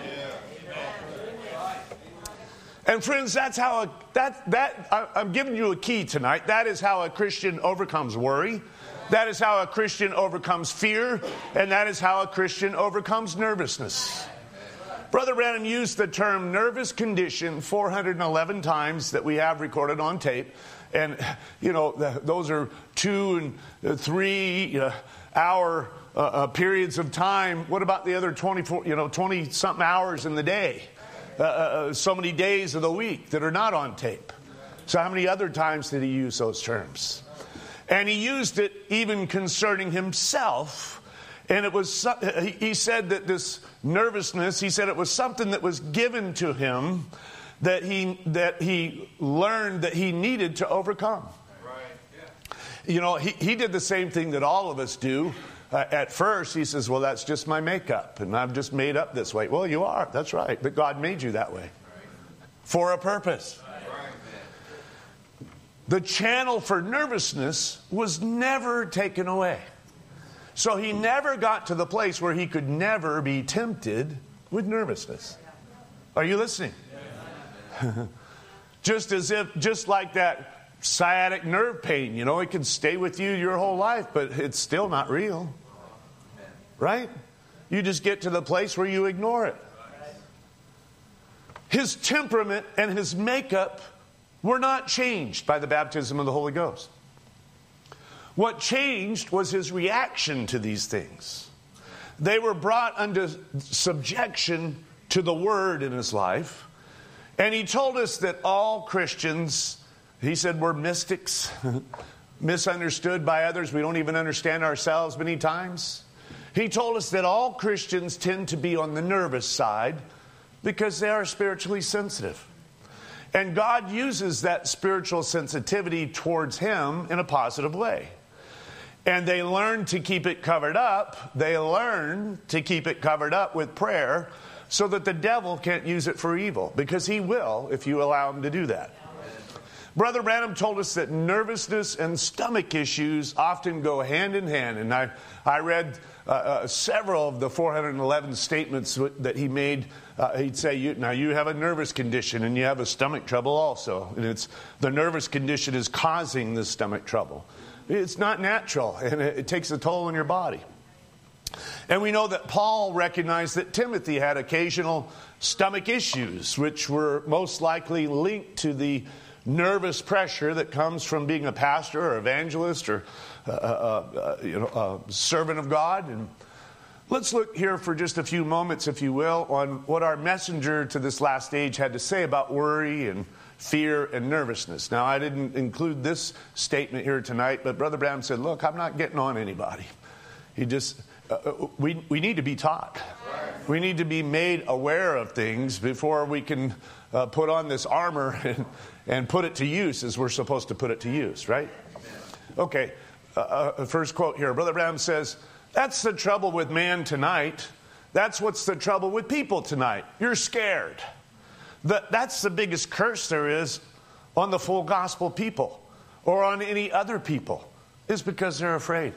And friends, that's how a, that that I, I'm giving you a key tonight. That is how a Christian overcomes worry. That is how a Christian overcomes fear, and that is how a Christian overcomes nervousness. Brother Branham used the term nervous condition four hundred eleven times that we have recorded on tape. And, you know, the, those are two and three uh, hour uh, uh, periods of time. What about the other twenty-four, you know, twenty-something hours in the day? Uh, uh, so many days of the week that are not on tape. So how many other times did he use those terms? And he used it even concerning himself. And it was, he said that this nervousness, he said it was something that was given to him that he that he learned that he needed to overcome. Right. Yeah. You know, he, he did the same thing that all of us do. Uh, at first, he says, well, that's just my makeup, and I'm just made up this way. Well, you are. That's right. But God made you that way. Right. For a purpose. Right. The channel for nervousness was never taken away. So he never got to the place where he could never be tempted with nervousness. Are you listening? Just as if, just like that sciatic nerve pain, you know, it can stay with you your whole life, but it's still not real. Right? You just get to the place where you ignore it. His temperament and his makeup were not changed by the baptism of the Holy Ghost. What changed was his reaction to these things. They were brought under subjection to the Word in his life. And he told us that all Christians, he said, we're mystics, misunderstood by others. We don't even understand ourselves many times. He told us that all Christians tend to be on the nervous side because they are spiritually sensitive. And God uses that spiritual sensitivity towards him in a positive way. And they learn to keep it covered up. They learn to keep it covered up with prayer so that the devil can't use it for evil, because he will if you allow him to do that. Brother Branham told us that nervousness and stomach issues often go hand in hand. And I, I read uh, uh, several of the four hundred eleven statements that he made. Uh, he'd say, you, now you have a nervous condition and you have a stomach trouble also. And it's the nervous condition is causing the stomach trouble. It's not natural, and it, it takes a toll on your body. And we know that Paul recognized that Timothy had occasional stomach issues, which were most likely linked to the nervous pressure that comes from being a pastor or evangelist or uh, uh, uh, you know, a servant of God. And let's look here for just a few moments, if you will, on what our messenger to this last age had to say about worry and fear and nervousness. Now, I didn't include this statement here tonight, but Brother Branham said, look, I'm not getting on anybody. He just, uh, we, we need to be taught. We need to be made aware of things before we can uh, put on this armor and, and put it to use as we're supposed to put it to use, right? Okay, uh, uh, first quote here. Brother Branham says, that's the trouble with man tonight. That's what's the trouble with people tonight. You're scared. The, that's the biggest curse there is on the full gospel people or on any other people, is because they're afraid.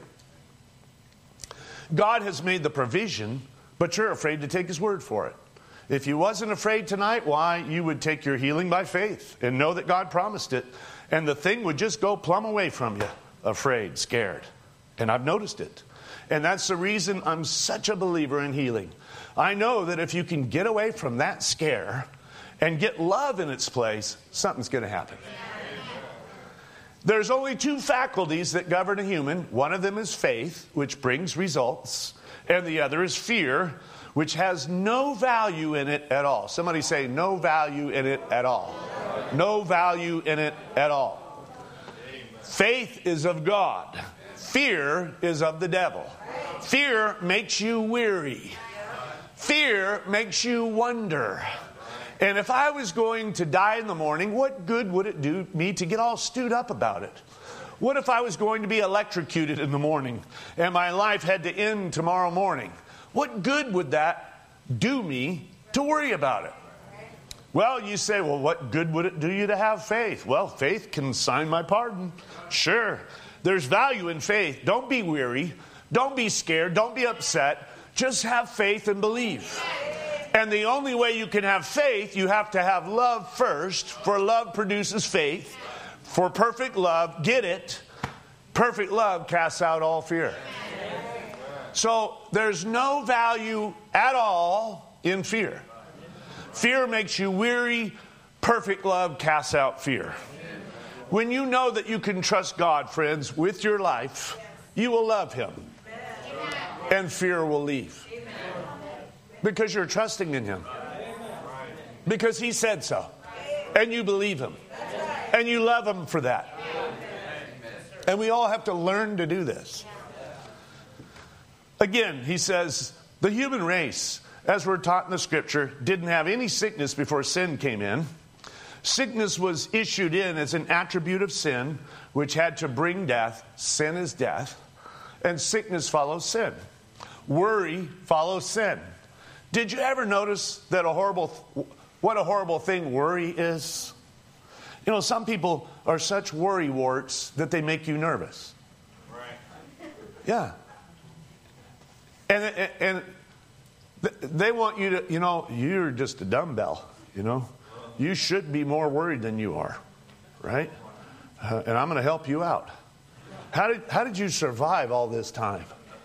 God has made the provision, but you're afraid to take His word for it. If you wasn't afraid tonight, why, you would take your healing by faith and know that God promised it. And the thing would just go plumb away from you, afraid, scared. And I've noticed it. And that's the reason I'm such a believer in healing. I know that if you can get away from that scare and get love in its place, something's going to happen. There's only two faculties that govern a human. One of them is faith, which brings results. And the other is fear, which has no value in it at all. Somebody say, no value in it at all. No value in it at all. Faith is of God. Fear is of the devil. Fear makes you weary. Fear makes you wonder. And if I was going to die in the morning, what good would it do me to get all stewed up about it? What if I was going to be electrocuted in the morning and my life had to end tomorrow morning? What good would that do me to worry about it? Well, you say, well, what good would it do you to have faith? Well, faith can sign my pardon. Sure. There's value in faith. Don't be weary. Don't be scared. Don't be upset. Just have faith and believe. And the only way you can have faith, you have to have love first. For love produces faith. For perfect love, get it, perfect love casts out all fear. So there's no value at all in fear. Fear makes you weary. Perfect love casts out fear. When you know that you can trust God, friends, with your life, you will love Him. And fear will leave. Because you're trusting in Him. Because He said so. And you believe Him. And you love Him for that. And we all have to learn to do this. Again, he says, the human race, as we're taught in the Scripture, didn't have any sickness before sin came in. Sickness was issued in as an attribute of sin, which had to bring death. Sin is death. And sickness follows sin. Worry follows sin. Did you ever notice that a horrible, what a horrible thing worry is? You know, some people are such worry warts that they make you nervous. Right. Yeah. And, and they want you to, you know, you're just a dumbbell, you know. You should be more worried than you are, right? Uh, and I'm going to help you out. How did, how did you survive all this time?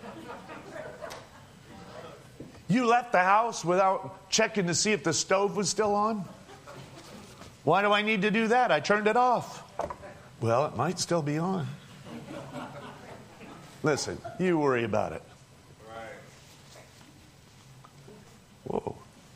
You left the house without checking to see if the stove was still on? Why do I need to do that? I turned it off. Well, it might still be on. Listen, you worry about it. Whoa.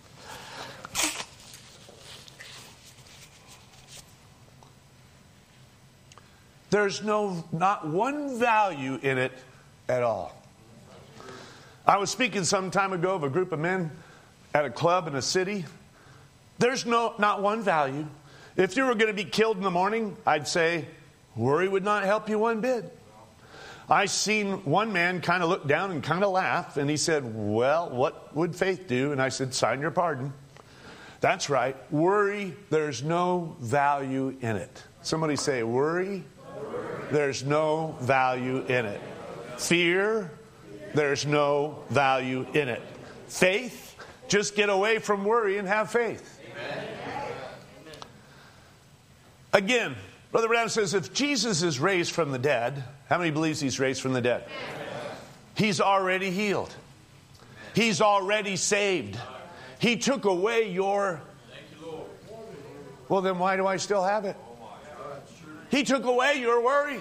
There's no, not one value in it at all. I was speaking some time ago of a group of men at a club in a city. There's no, not one value. If you were going to be killed in the morning, I'd say, worry would not help you one bit. I seen one man kind of look down and kind of laugh, and he said, well, what would faith do? And I said, sign your pardon. That's right. Worry, there's no value in it. Somebody say, worry, worry. There's no value in it. Fear, there's no value in it. Faith, just get away from worry and have faith. Amen. Again, Brother Branham says, if Jesus is raised from the dead, how many believes He's raised from the dead? He's already healed. He's already saved. He took away your... Well, then why do I still have it? He took away your worry.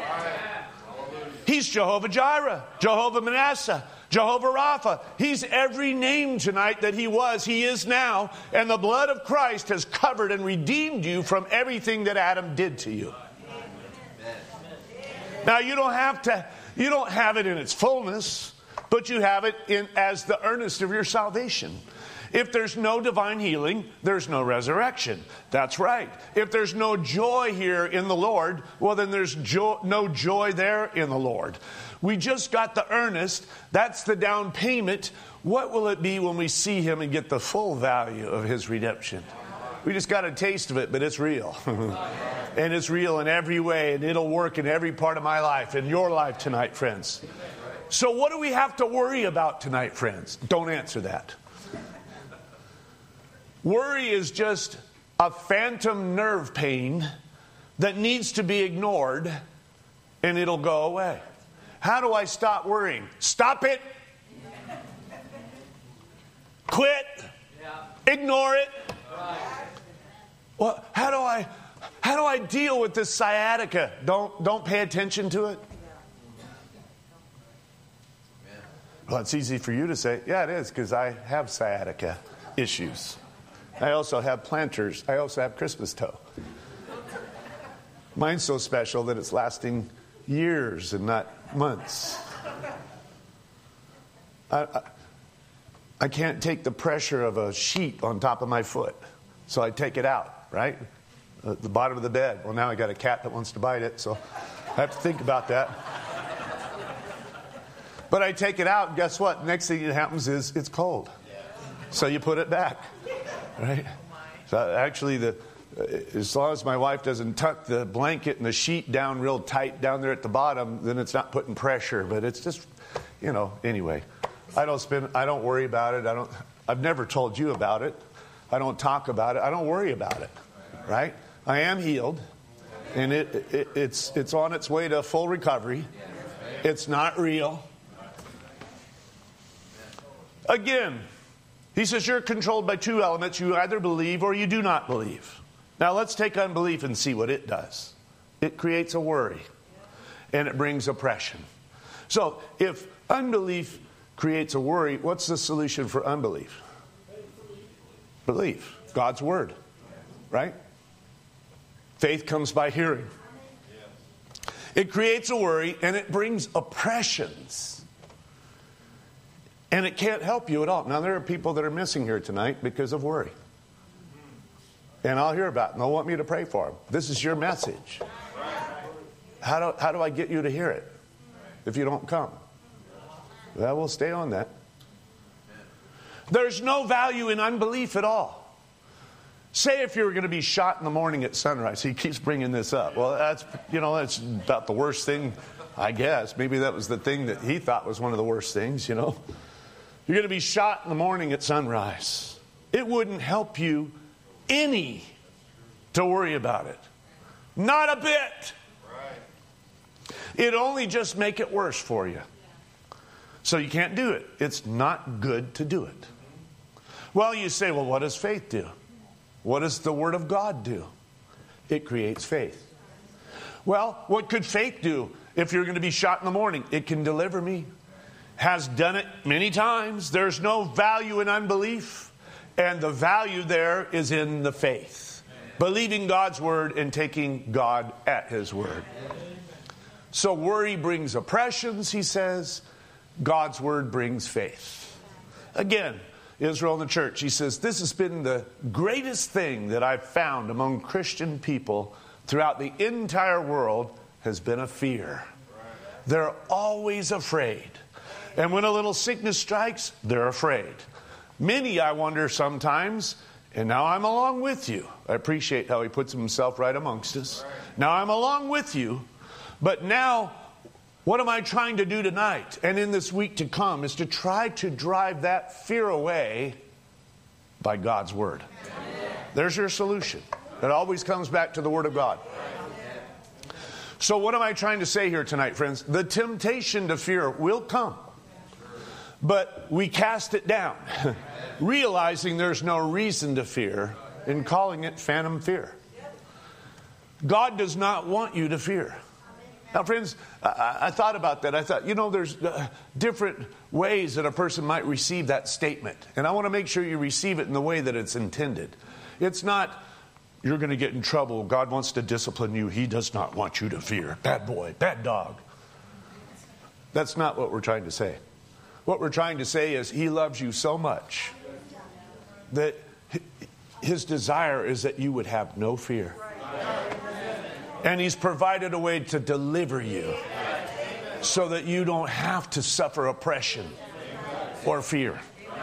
He's Jehovah Jireh, Jehovah Manasseh, Jehovah Rapha. He's every name tonight that He was, He is now. And the blood of Christ has covered and redeemed you from everything that Adam did to you. Now you don't have to, you don't have it in its fullness. but you have it in as the earnest of your salvation. If there's no divine healing, there's no resurrection. That's right. If there's no joy here in the Lord, well, then there's jo- no joy there in the Lord. We just got the earnest. That's the down payment. What will it be when we see him and get the full value of his redemption? We just got a taste of it, but it's real. And it's real in every way, and it'll work in every part of my life, in your life tonight, friends. So what do we have to worry about tonight, friends? Don't answer that. Worry is just a phantom nerve pain that needs to be ignored, and it'll go away. How do I stop worrying? Stop it. Quit. Ignore it. Well, how do I how do I deal with this sciatica? Don't don't pay attention to it. Well, it's easy for you to say, yeah, it is, because I have sciatica issues. I also have planters. I also have Christmas toe. Mine's so special that it's lasting years and not months. I, I, I can't take the pressure of a sheet on top of my foot, so I take it out, right? At the bottom of the bed. Well, now I got a cat that wants to bite it, so I have to think about that. But I take it out, and guess what? Next thing that happens is it's cold. So you put it back. Right? So actually, the as long as my wife doesn't tuck the blanket and the sheet down real tight down there at the bottom, then it's not putting pressure. But it's just, you know, anyway. I don't spend. I don't worry about it. I don't. I've never told you about it. I don't talk about it. I don't worry about it. Right? I am healed, and it, it it's it's on its way to full recovery. It's not real. Again. He says you're controlled by two elements. You either believe or you do not believe. Now let's take unbelief and see what it does. It creates a worry. And it brings oppression. So if unbelief creates a worry, what's the solution for unbelief? Belief. God's word. Right? Faith comes by hearing. It creates a worry and it brings oppressions. And it can't help you at all. Now, there are people that are missing here tonight because of worry. And I'll hear about it, and they'll want me to pray for them. This is your message. How do, how do I get you to hear it if you don't come? Well, we'll stay on that. There's no value in unbelief at all. Say if you were going to be shot in the morning at sunrise. He keeps bringing this up. Well, that's, you know, that's about the worst thing, I guess. Maybe that was the thing that he thought was one of the worst things, you know. You're going to be shot in the morning at sunrise. It wouldn't help you any to worry about it. Not a bit. It'd only just make it worse for you. So you can't do it. It's not good to do it. Well, you say, well, what does faith do? What does the Word of God do? It creates faith. Well, what could faith do if you're going to be shot in the morning? It can deliver me. Has done it many times. There's no value in unbelief. And the value there is in the faith. Believing God's word and taking God at his word. So worry brings oppressions, he says. God's word brings faith. Again, Israel and the church, he says, this has been the greatest thing that I've found among Christian people throughout the entire world has been a fear. They're always afraid. And when a little sickness strikes, they're afraid. Many, I wonder sometimes, and now I'm along with you. I appreciate how he puts himself right amongst us. Now I'm along with you. But now, what am I trying to do tonight and in this week to come is to try to drive that fear away by God's word. There's your solution. It always comes back to the word of God. So what am I trying to say here tonight, friends? The temptation to fear will come. But we cast it down, realizing there's no reason to fear and calling it phantom fear. God does not want you to fear. Now, friends, I, I thought about that. I thought, you know, there's uh, different ways that a person might receive that statement. And I want to make sure you receive it in the way that it's intended. It's not, you're going to get in trouble. God wants to discipline you. He does not want you to fear. Bad boy, bad dog. That's not what we're trying to say. what we're trying to say is He loves you so much that His desire is that you would have no fear. And He's provided a way to deliver you so that you don't have to suffer oppression or fear.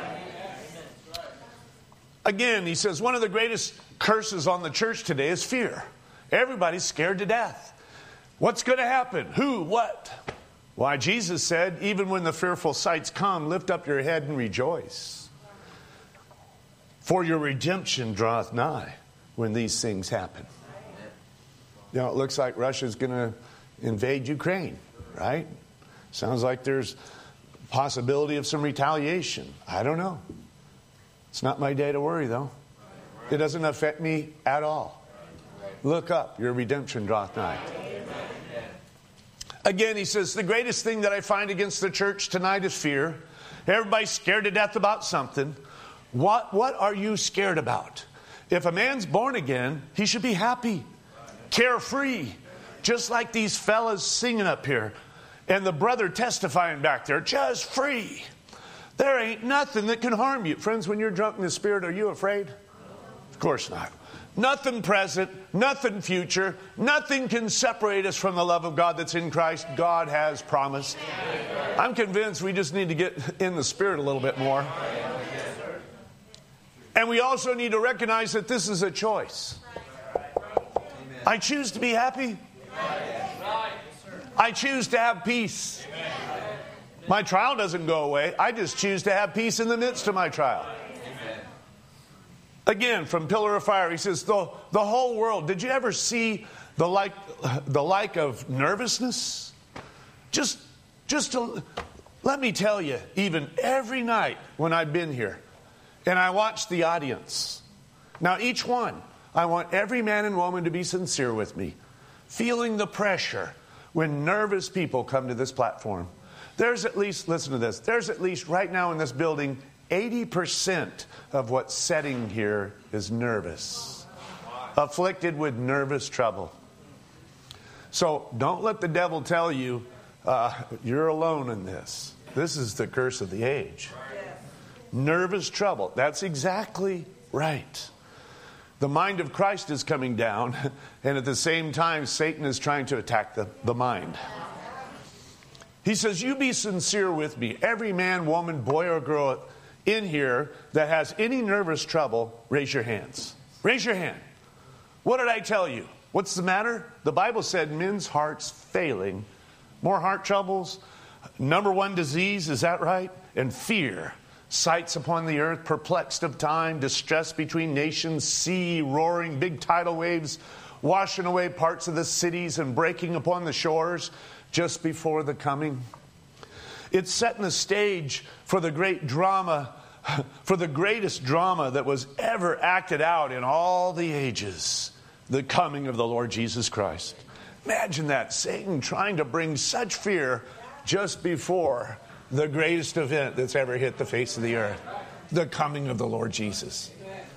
Again, he says one of the greatest curses on the church today is fear. Everybody's scared to death. What's going to happen? Who? What? Why, Jesus said, even when the fearful sights come, lift up your head and rejoice. For your redemption draweth nigh when these things happen. You know, it looks like Russia's going to invade Ukraine, right? Sounds like there's possibility of some retaliation. I don't know. It's not my day to worry, though. It doesn't affect me at all. Look up, your redemption draweth nigh. Again, he says, the greatest thing that I find against the church tonight is fear. Everybody's scared to death about something. What, what are you scared about? If a man's born again, he should be happy, carefree, just like these fellas singing up here and the brother testifying back there, just free. There ain't nothing that can harm you. Friends, when you're drunk in the Spirit, are you afraid? Of course not. Nothing present, nothing future, nothing can separate us from the love of God that's in Christ. God has promised. I'm convinced we just need to get in the Spirit a little bit more. And we also need to recognize that this is a choice. I choose to be happy. I choose to have peace. My trial doesn't go away. I just choose to have peace in the midst of my trial. Again, from Pillar of Fire, he says, the, the whole world, did you ever see the like, the like of nervousness? Just, just to, let me tell you, even every night when I've been here, and I watch the audience. Now, each one, I want every man and woman to be sincere with me, feeling the pressure when nervous people come to this platform. There's at least, listen to this, there's at least right now in this building, eighty percent of what's sitting here is nervous, afflicted with nervous trouble. So don't let the devil tell you uh, you're alone in this. This is the curse of the age. Nervous trouble. That's exactly right. The mind of Christ is coming down, and at the same time, Satan is trying to attack the, the mind. He says, you be sincere with me. Every man, woman, boy, or girl in here that has any nervous trouble, raise your hands. Raise your hand. What did I tell you? What's the matter? The Bible said men's hearts failing. More heart troubles. Number one disease, is that right? And fear. Sights upon the earth, perplexed of time, distress between nations, sea roaring, big tidal waves, washing away parts of the cities and breaking upon the shores just before the coming. It's setting the stage for the great drama, for the greatest drama that was ever acted out in all the ages, the coming of the Lord Jesus Christ. Imagine that, Satan trying to bring such fear just before the greatest event that's ever hit the face of the earth, the coming of the Lord Jesus.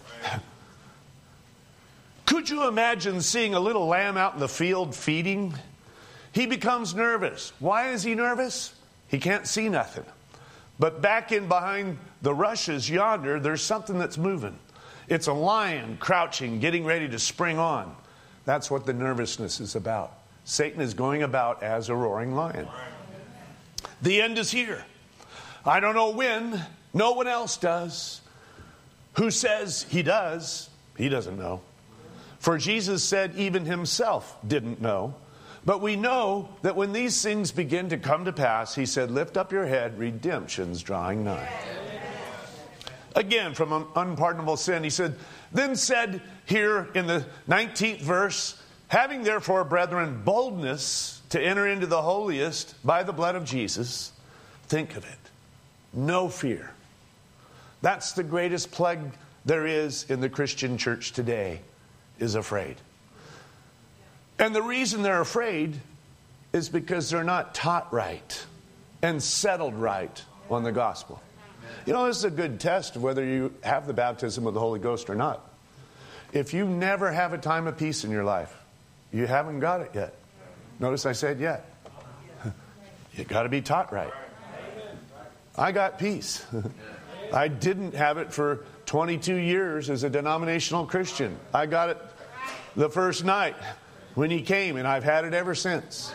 Could you imagine seeing a little lamb out in the field feeding? He becomes nervous. Why is he nervous? He can't see nothing. But back in behind the rushes yonder, there's something that's moving. It's a lion crouching, getting ready to spring on. That's what the nervousness is about. Satan is going about as a roaring lion. The end is here. I don't know when. No one else does. Who says he does? He doesn't know. For Jesus said even himself didn't know. But we know that when these things begin to come to pass, he said, lift up your head, redemption's drawing nigh. Again, from an unpardonable sin, he said, then said here in the nineteenth verse, having therefore, brethren, boldness to enter into the holiest by the blood of Jesus, think of it, no fear. That's the greatest plague there is in the Christian church today, is afraid. And the reason they're afraid is because they're not taught right and settled right on the gospel. You know, this is a good test of whether you have the baptism of the Holy Ghost or not. If you never have a time of peace in your life, you haven't got it yet. Notice I said yet. You got to be taught right. I got peace. I didn't have it for twenty-two years as a denominational Christian. I got it the first night when he came, and I've had it ever since.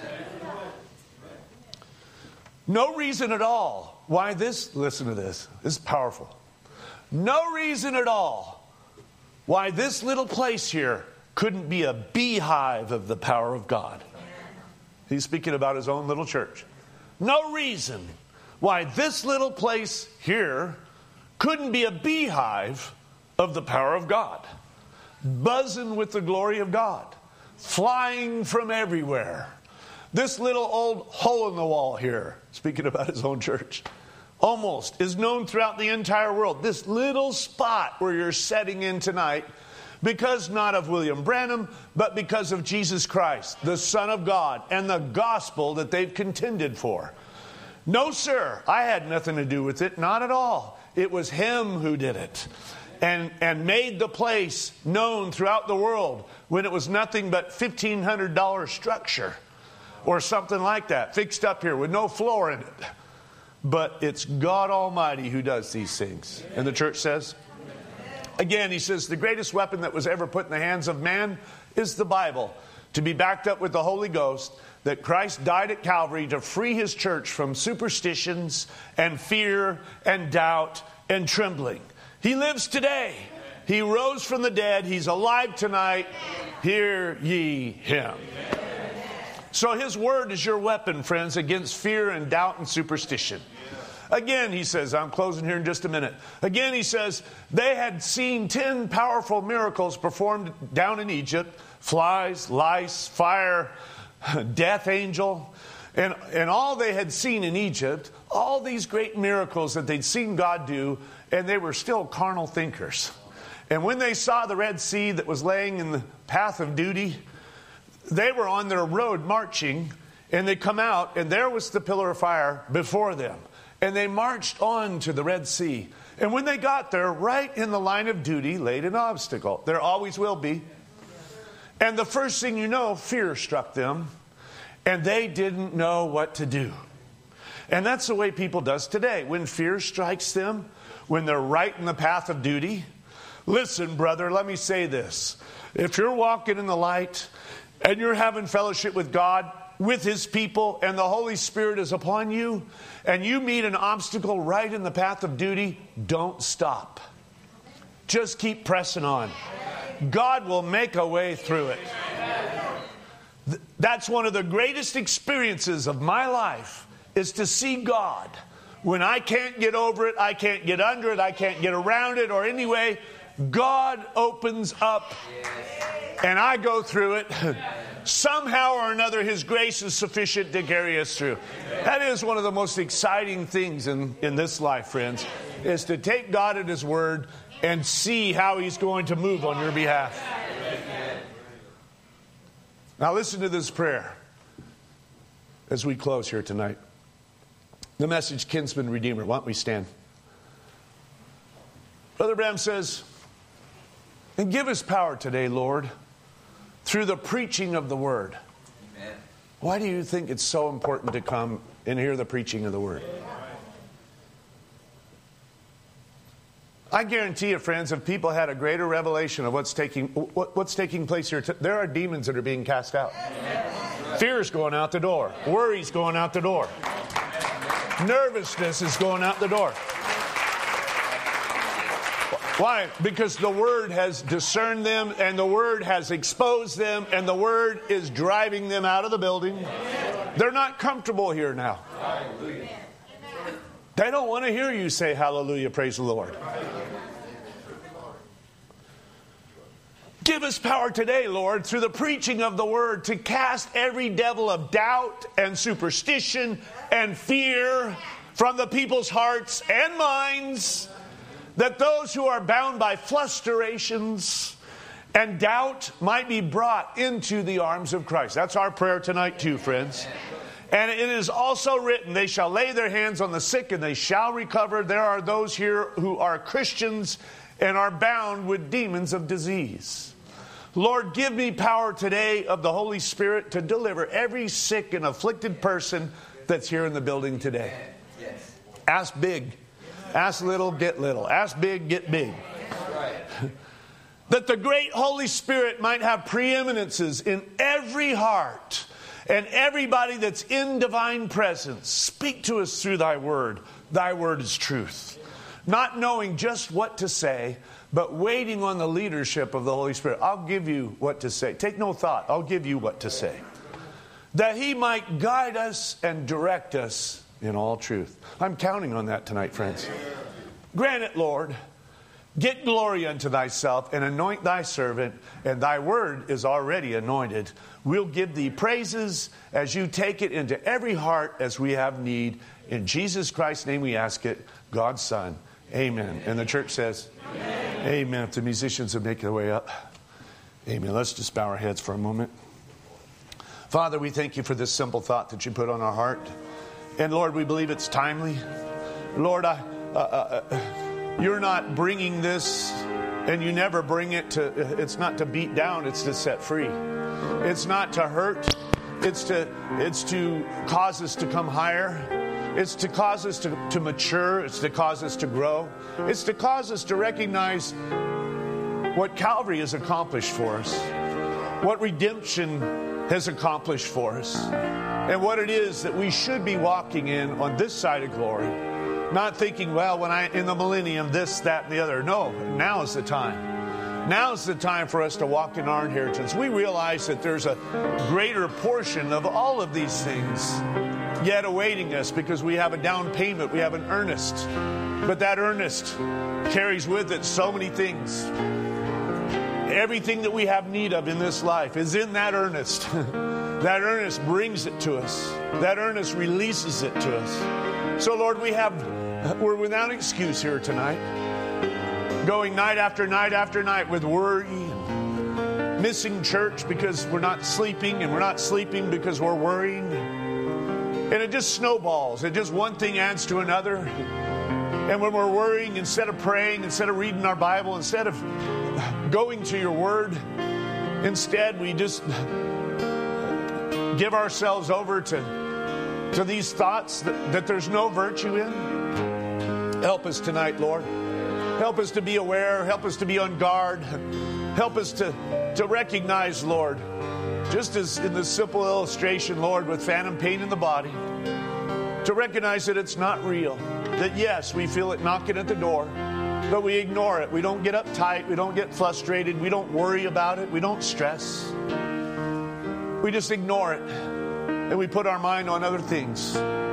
No reason at all why this, listen to this, this is powerful. No reason at all why this little place here couldn't be a beehive of the power of God. He's speaking about his own little church. No reason why this little place here couldn't be a beehive of the power of God. Buzzing with the glory of God. Flying from everywhere. This little old hole in the wall here, speaking about his own church, almost is known throughout the entire world. This little spot where you're setting in tonight, because not of William Branham, but because of Jesus Christ, the Son of God, and the gospel that they've contended for. No, sir, I had nothing to do with it, not at all. It was him who did it. And, and made the place known throughout the world when it was nothing but fifteen hundred dollars structure or something like that, fixed up here with no floor in it. But it's God Almighty who does these things. And the church says, again, he says, the greatest weapon that was ever put in the hands of man is the Bible, to be backed up with the Holy Ghost, that Christ died at Calvary to free his church from superstitions and fear and doubt and trembling. He lives today. He rose from the dead. He's alive tonight. Hear ye him. So his word is your weapon, friends, against fear and doubt and superstition. Again, he says, I'm closing here in just a minute. Again, he says, they had seen ten powerful miracles performed down in Egypt. Flies, lice, fire, death angel. And, and all they had seen in Egypt, all these great miracles that they'd seen God do, and they were still carnal thinkers. And when they saw the Red Sea that was laying in the path of duty, they were on their road marching, and they come out, and there was the pillar of fire before them. And they marched on to the Red Sea. And when they got there, right in the line of duty laid an obstacle. There always will be. And the first thing you know, fear struck them, and they didn't know what to do. And that's the way people does today. When fear strikes them, when they're right in the path of duty. Listen, brother, let me say this. If you're walking in the light and you're having fellowship with God, with his people, and the Holy Spirit is upon you, and you meet an obstacle right in the path of duty, don't stop. Just keep pressing on. God will make a way through it. That's one of the greatest experiences of my life, is to see God. When I can't get over it, I can't get under it, I can't get around it, or anyway, God opens up and I go through it. Somehow or another, his grace is sufficient to carry us through. That is one of the most exciting things in, in this life, friends, is to take God at his word and see how he's going to move on your behalf. Now listen to this prayer as we close here tonight. The message, Kinsman Redeemer. Why don't we stand? Brother Branham says, and give us power today, Lord, through the preaching of the word. Amen. Why do you think it's so important to come and hear the preaching of the word? I guarantee you, friends, if people had a greater revelation of what's taking what, what's taking place here, t- there are demons that are being cast out. Fear's going out the door. Worry's going out the door. Nervousness is going out the door. Why? Because the Word has discerned them, and the Word has exposed them, and the Word is driving them out of the building. They're not comfortable here now. They don't want to hear you say hallelujah, praise the Lord. Give us power today, Lord, through the preaching of the word, to cast every devil of doubt and superstition and fear from the people's hearts and minds, that those who are bound by flusterations and doubt might be brought into the arms of Christ. That's our prayer tonight too, friends. And it is also written, they shall lay their hands on the sick and they shall recover. There are those here who are Christians and are bound with demons of disease. Lord, give me power today of the Holy Spirit to deliver every sick and afflicted person that's here in the building today. Ask big. Ask little, get little. Ask big, get big. That the great Holy Spirit might have preeminences in every heart and everybody that's in divine presence. Speak to us through thy word. Thy word is truth. Not knowing just what to say, but waiting on the leadership of the Holy Spirit. I'll give you what to say. Take no thought. I'll give you what to say. That he might guide us and direct us in all truth. I'm counting on that tonight, friends. Grant it, Lord. Get glory unto thyself and anoint thy servant, and thy word is already anointed. We'll give thee praises as you take it into every heart as we have need. In Jesus Christ's name we ask it, God's Son. Amen. And the church says, Amen. Amen. If the musicians would make their way up. Amen. Let's just bow our heads for a moment. Father, we thank you for this simple thought that you put on our heart. And Lord, we believe it's timely. Lord, I... Uh, uh, You're not bringing this, and you never bring it to, it's not to beat down, it's to set free. It's not to hurt, it's to, it's to cause us to come higher. It's to cause us to, to mature, it's to cause us to grow. It's to cause us to recognize what Calvary has accomplished for us, what redemption has accomplished for us, and what it is that we should be walking in on this side of glory. Not thinking, well, when I in the millennium, this, that, and the other. No, now is the time. Now is the time for us to walk in our inheritance. We realize that there's a greater portion of all of these things yet awaiting us because we have a down payment, we have an earnest. But that earnest carries with it so many things. Everything that we have need of in this life is in that earnest. That earnest brings it to us. That earnest releases it to us. So, Lord, we have, we're without excuse here tonight. Going night after night after night with worry and missing church because we're not sleeping, and we're not sleeping because we're worrying. And it just snowballs. It just one thing adds to another. And when we're worrying, instead of praying, instead of reading our Bible, instead of going to your word, instead we just give ourselves over to to these thoughts that, that there's no virtue in. Help us tonight, Lord. Help us to be aware. Help us to be on guard. Help us to, to recognize, Lord, just as in the simple illustration, Lord, with phantom pain in the body, to recognize that it's not real. That, yes, we feel it knocking at the door, but we ignore it. We don't get uptight. We don't get frustrated. We don't worry about it. We don't stress. We just ignore it. And we put our mind on other things.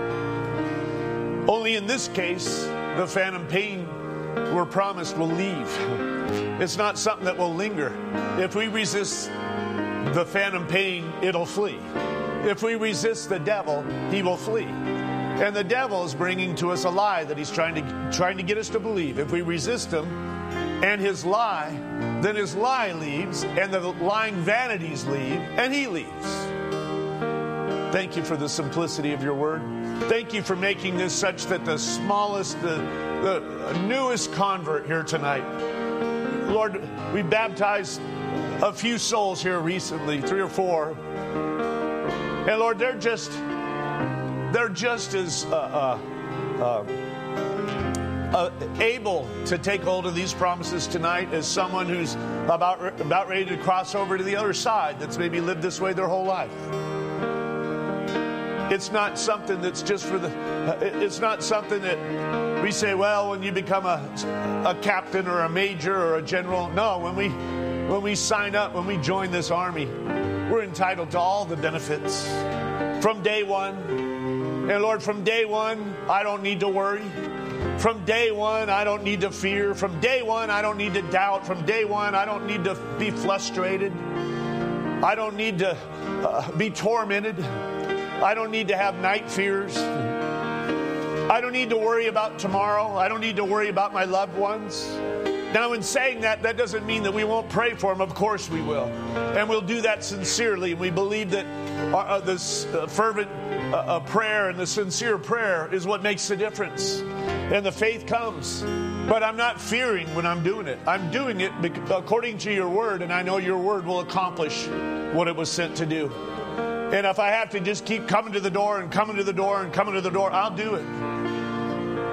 Only in this case, the phantom pain we're promised will leave. It's not something that will linger. If we resist the phantom pain, it'll flee. If we resist the devil, he will flee. And the devil is bringing to us a lie that he's trying to trying to get us to believe. If we resist him and his lie, then his lie leaves, and the lying vanities leave, and he leaves. Thank you for the simplicity of your word. Thank you for making this such that the smallest, the, the newest convert here tonight, Lord, we baptized a few souls here recently, three or four. And Lord, they're just, they're just as uh, uh, uh, uh, able to take hold of these promises tonight as someone who's about, about ready to cross over to the other side that's maybe lived this way their whole life. It's not something that's just for the, it's not something that we say, well, when you become a, a captain or a major or a general. No, when we, when we sign up, when we join this army, we're entitled to all the benefits from day one. And Lord, from day one, I don't need to worry. From day one, I don't need to fear. From day one, I don't need to doubt. From day one, I don't need to be frustrated. I don't need to uh, be tormented. I don't need to have night fears. I don't need to worry about tomorrow. I don't need to worry about my loved ones. Now, in saying that, that doesn't mean that we won't pray for them. Of course we will. And we'll do that sincerely. And we believe that our, uh, this uh, fervent uh, uh, prayer and the sincere prayer is what makes the difference. And the faith comes. But I'm not fearing when I'm doing it. I'm doing it according to your word, and I know your word will accomplish what it was sent to do. And if I have to just keep coming to the door and coming to the door and coming to the door, I'll do it.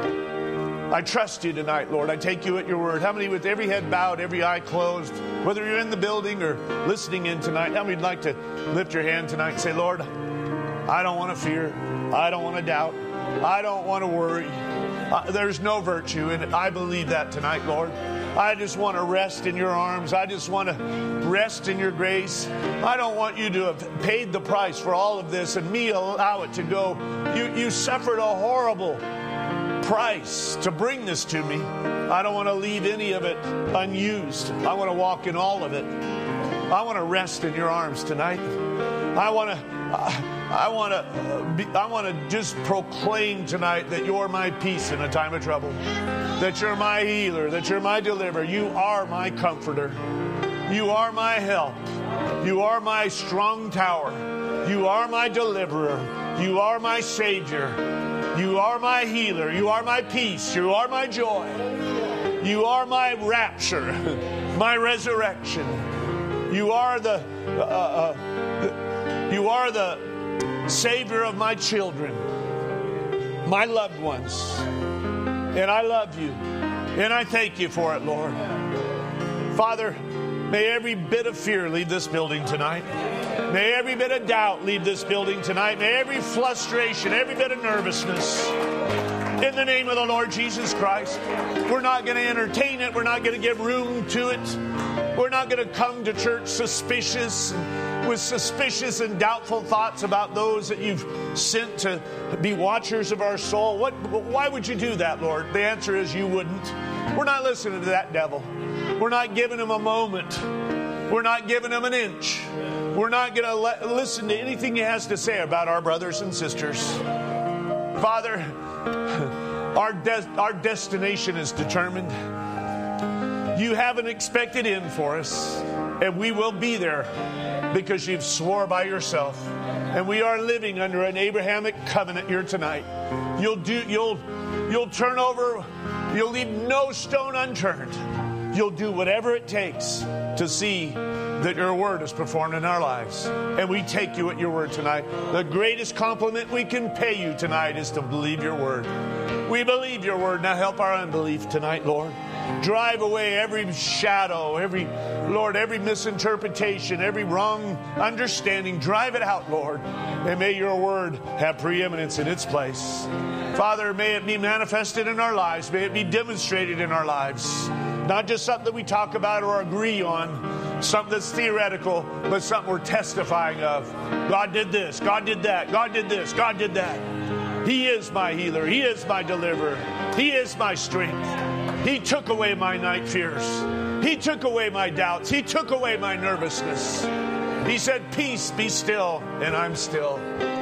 I trust you tonight, Lord. I take you at your word. How many with every head bowed, every eye closed, whether you're in the building or listening in tonight, how many would like to lift your hand tonight and say, Lord, I don't want to fear. I don't want to doubt. I don't want to worry. Uh, there's no virtue in it. I believe that tonight, Lord. I just want to rest in your arms. I just want to rest in your grace. I don't want you to have paid the price for all of this and me allow it to go. You, you suffered a horrible price to bring this to me. I don't want to leave any of it unused. I want to walk in all of it. I want to rest in your arms tonight. I want to I want to I want to just proclaim tonight that you're my peace in a time of trouble. That you're my healer, that you're my deliverer. You are my comforter. You are my help. You are my strong tower. You are my deliverer. You are my savior. You are my healer. You are my peace. You are my joy. You are my rapture, my resurrection. You are the, uh, uh, the you are the savior of my children, my loved ones. And I love you. And I thank you for it, Lord. Father, may every bit of fear leave this building tonight. May every bit of doubt leave this building tonight. May every frustration, every bit of nervousness, in the name of the Lord Jesus Christ. We're not going to entertain it. We're not going to give room to it. We're not going to come to church suspicious, with suspicious and doubtful thoughts about those that you've sent to be watchers of our soul. What? Why would you do that, Lord? The answer is you wouldn't. We're not listening to that devil. We're not giving him a moment. We're not giving him an inch. We're not going to le- listen to anything he has to say about our brothers and sisters. Father, our, de- our destination is determined. You have an expected end for us, and we will be there because you've swore by yourself. And we are living under an Abrahamic covenant here tonight. You'll do, you'll, you'll turn over, you'll leave no stone unturned. You'll do whatever it takes to see that your word is performed in our lives. And we take you at your word tonight. The greatest compliment we can pay you tonight is to believe your word. We believe your word. Now help our unbelief tonight, Lord. Drive away every shadow, every, Lord, every misinterpretation, every wrong understanding. Drive it out, Lord. And may your word have preeminence in its place. Father, may it be manifested in our lives. May it be demonstrated in our lives. Not just something that we talk about or agree on, something that's theoretical, but something we're testifying of. God did this, God did that, God did this, God did that. He is my healer. He is my deliverer. He is my strength. He took away my night fears. He took away my doubts. He took away my nervousness. He said, peace, be still, and I'm still.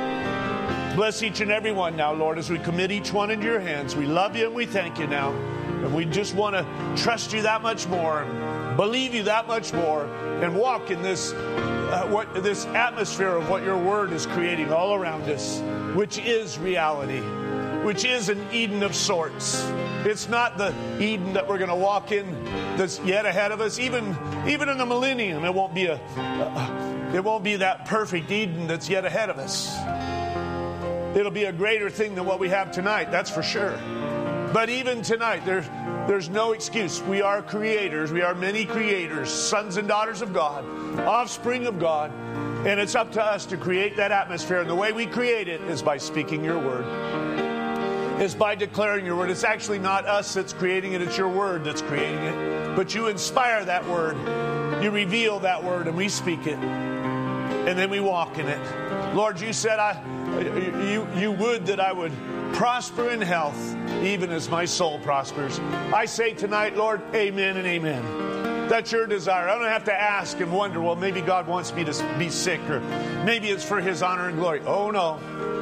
Bless each and every one now, Lord, as we commit each one into your hands. We love you and we thank you now. And we just want to trust you that much more, believe you that much more, and walk in this uh, what this atmosphere of what your word is creating all around us, which is reality, which is an Eden of sorts. It's not the Eden that we're going to walk in that's yet ahead of us. Even even in the millennium, it won't be a uh, it won't be that perfect Eden that's yet ahead of us. It'll be a greater thing than what we have tonight, that's for sure. But even tonight, there's, there's no excuse. We are creators. We are many creators, sons and daughters of God, offspring of God. And it's up to us to create that atmosphere. And the way we create it is by speaking your word. It's by declaring your word. It's actually not us that's creating it. It's your word that's creating it. But you inspire that word. You reveal that word and we speak it. And then we walk in it. Lord, you said I, you, you would that I would prosper in health, even as my soul prospers. I say tonight, Lord, amen and amen. That's your desire. I don't have to ask and wonder, well, maybe God wants me to be sick, or maybe it's for his honor and glory. Oh, no.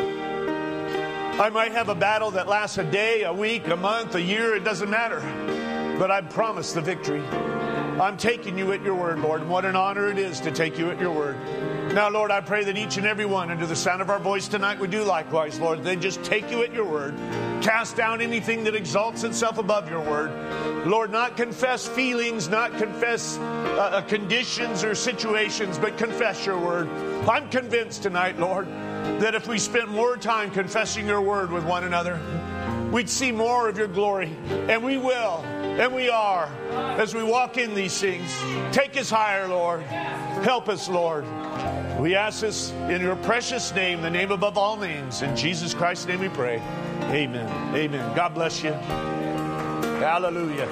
I might have a battle that lasts a day, a week, a month, a year. It doesn't matter. But I promise the victory. I'm taking you at your word, Lord. And what an honor it is to take you at your word. Now, Lord, I pray that each and every one under the sound of our voice tonight would do likewise, Lord. They just take you at your word. Cast down anything that exalts itself above your word. Lord, not confess feelings, not confess uh, conditions or situations, but confess your word. I'm convinced tonight, Lord, that if we spent more time confessing your word with one another, we'd see more of your glory. And we will, and we are, as we walk in these things. Take us higher, Lord. Help us, Lord. We ask this in your precious name, the name above all names. In Jesus Christ's name we pray. Amen. Amen. God bless you. Hallelujah.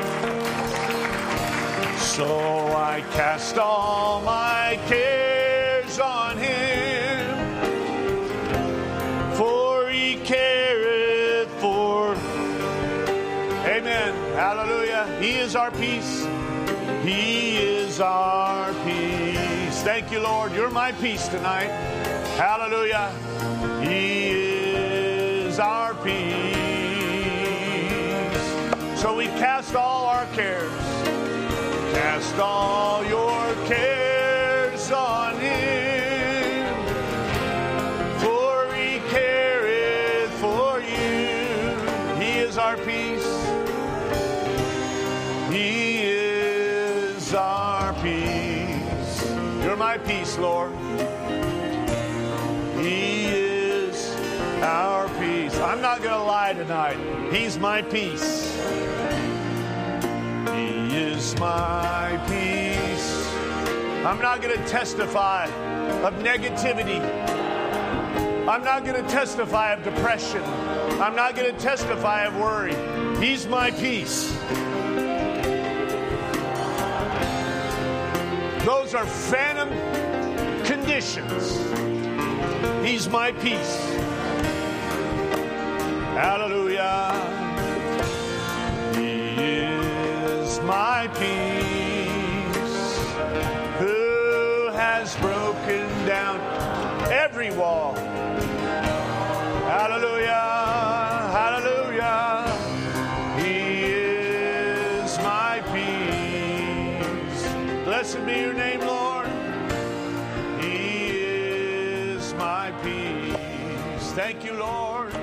So I cast all my cares on him, for he careth for. Amen. Hallelujah. He is our peace. He is our peace. Thank you, Lord. You're my peace tonight. Hallelujah. He is our peace. So we cast all our cares. Cast all your cares on him, for he careth for you. He is our peace. He is our peace. You're my peace, Lord. He is our peace. I'm not going to lie tonight. He's my peace. He is my peace. I'm not going to testify of negativity. I'm not going to testify of depression. I'm not going to testify of worry. He's my peace. Those are phantom conditions. He's my peace. Hallelujah. He is my peace, who has broken down every wall. Hallelujah. Hallelujah. He is my peace. Blessed be your name, Lord. He is my peace. Thank you, Lord.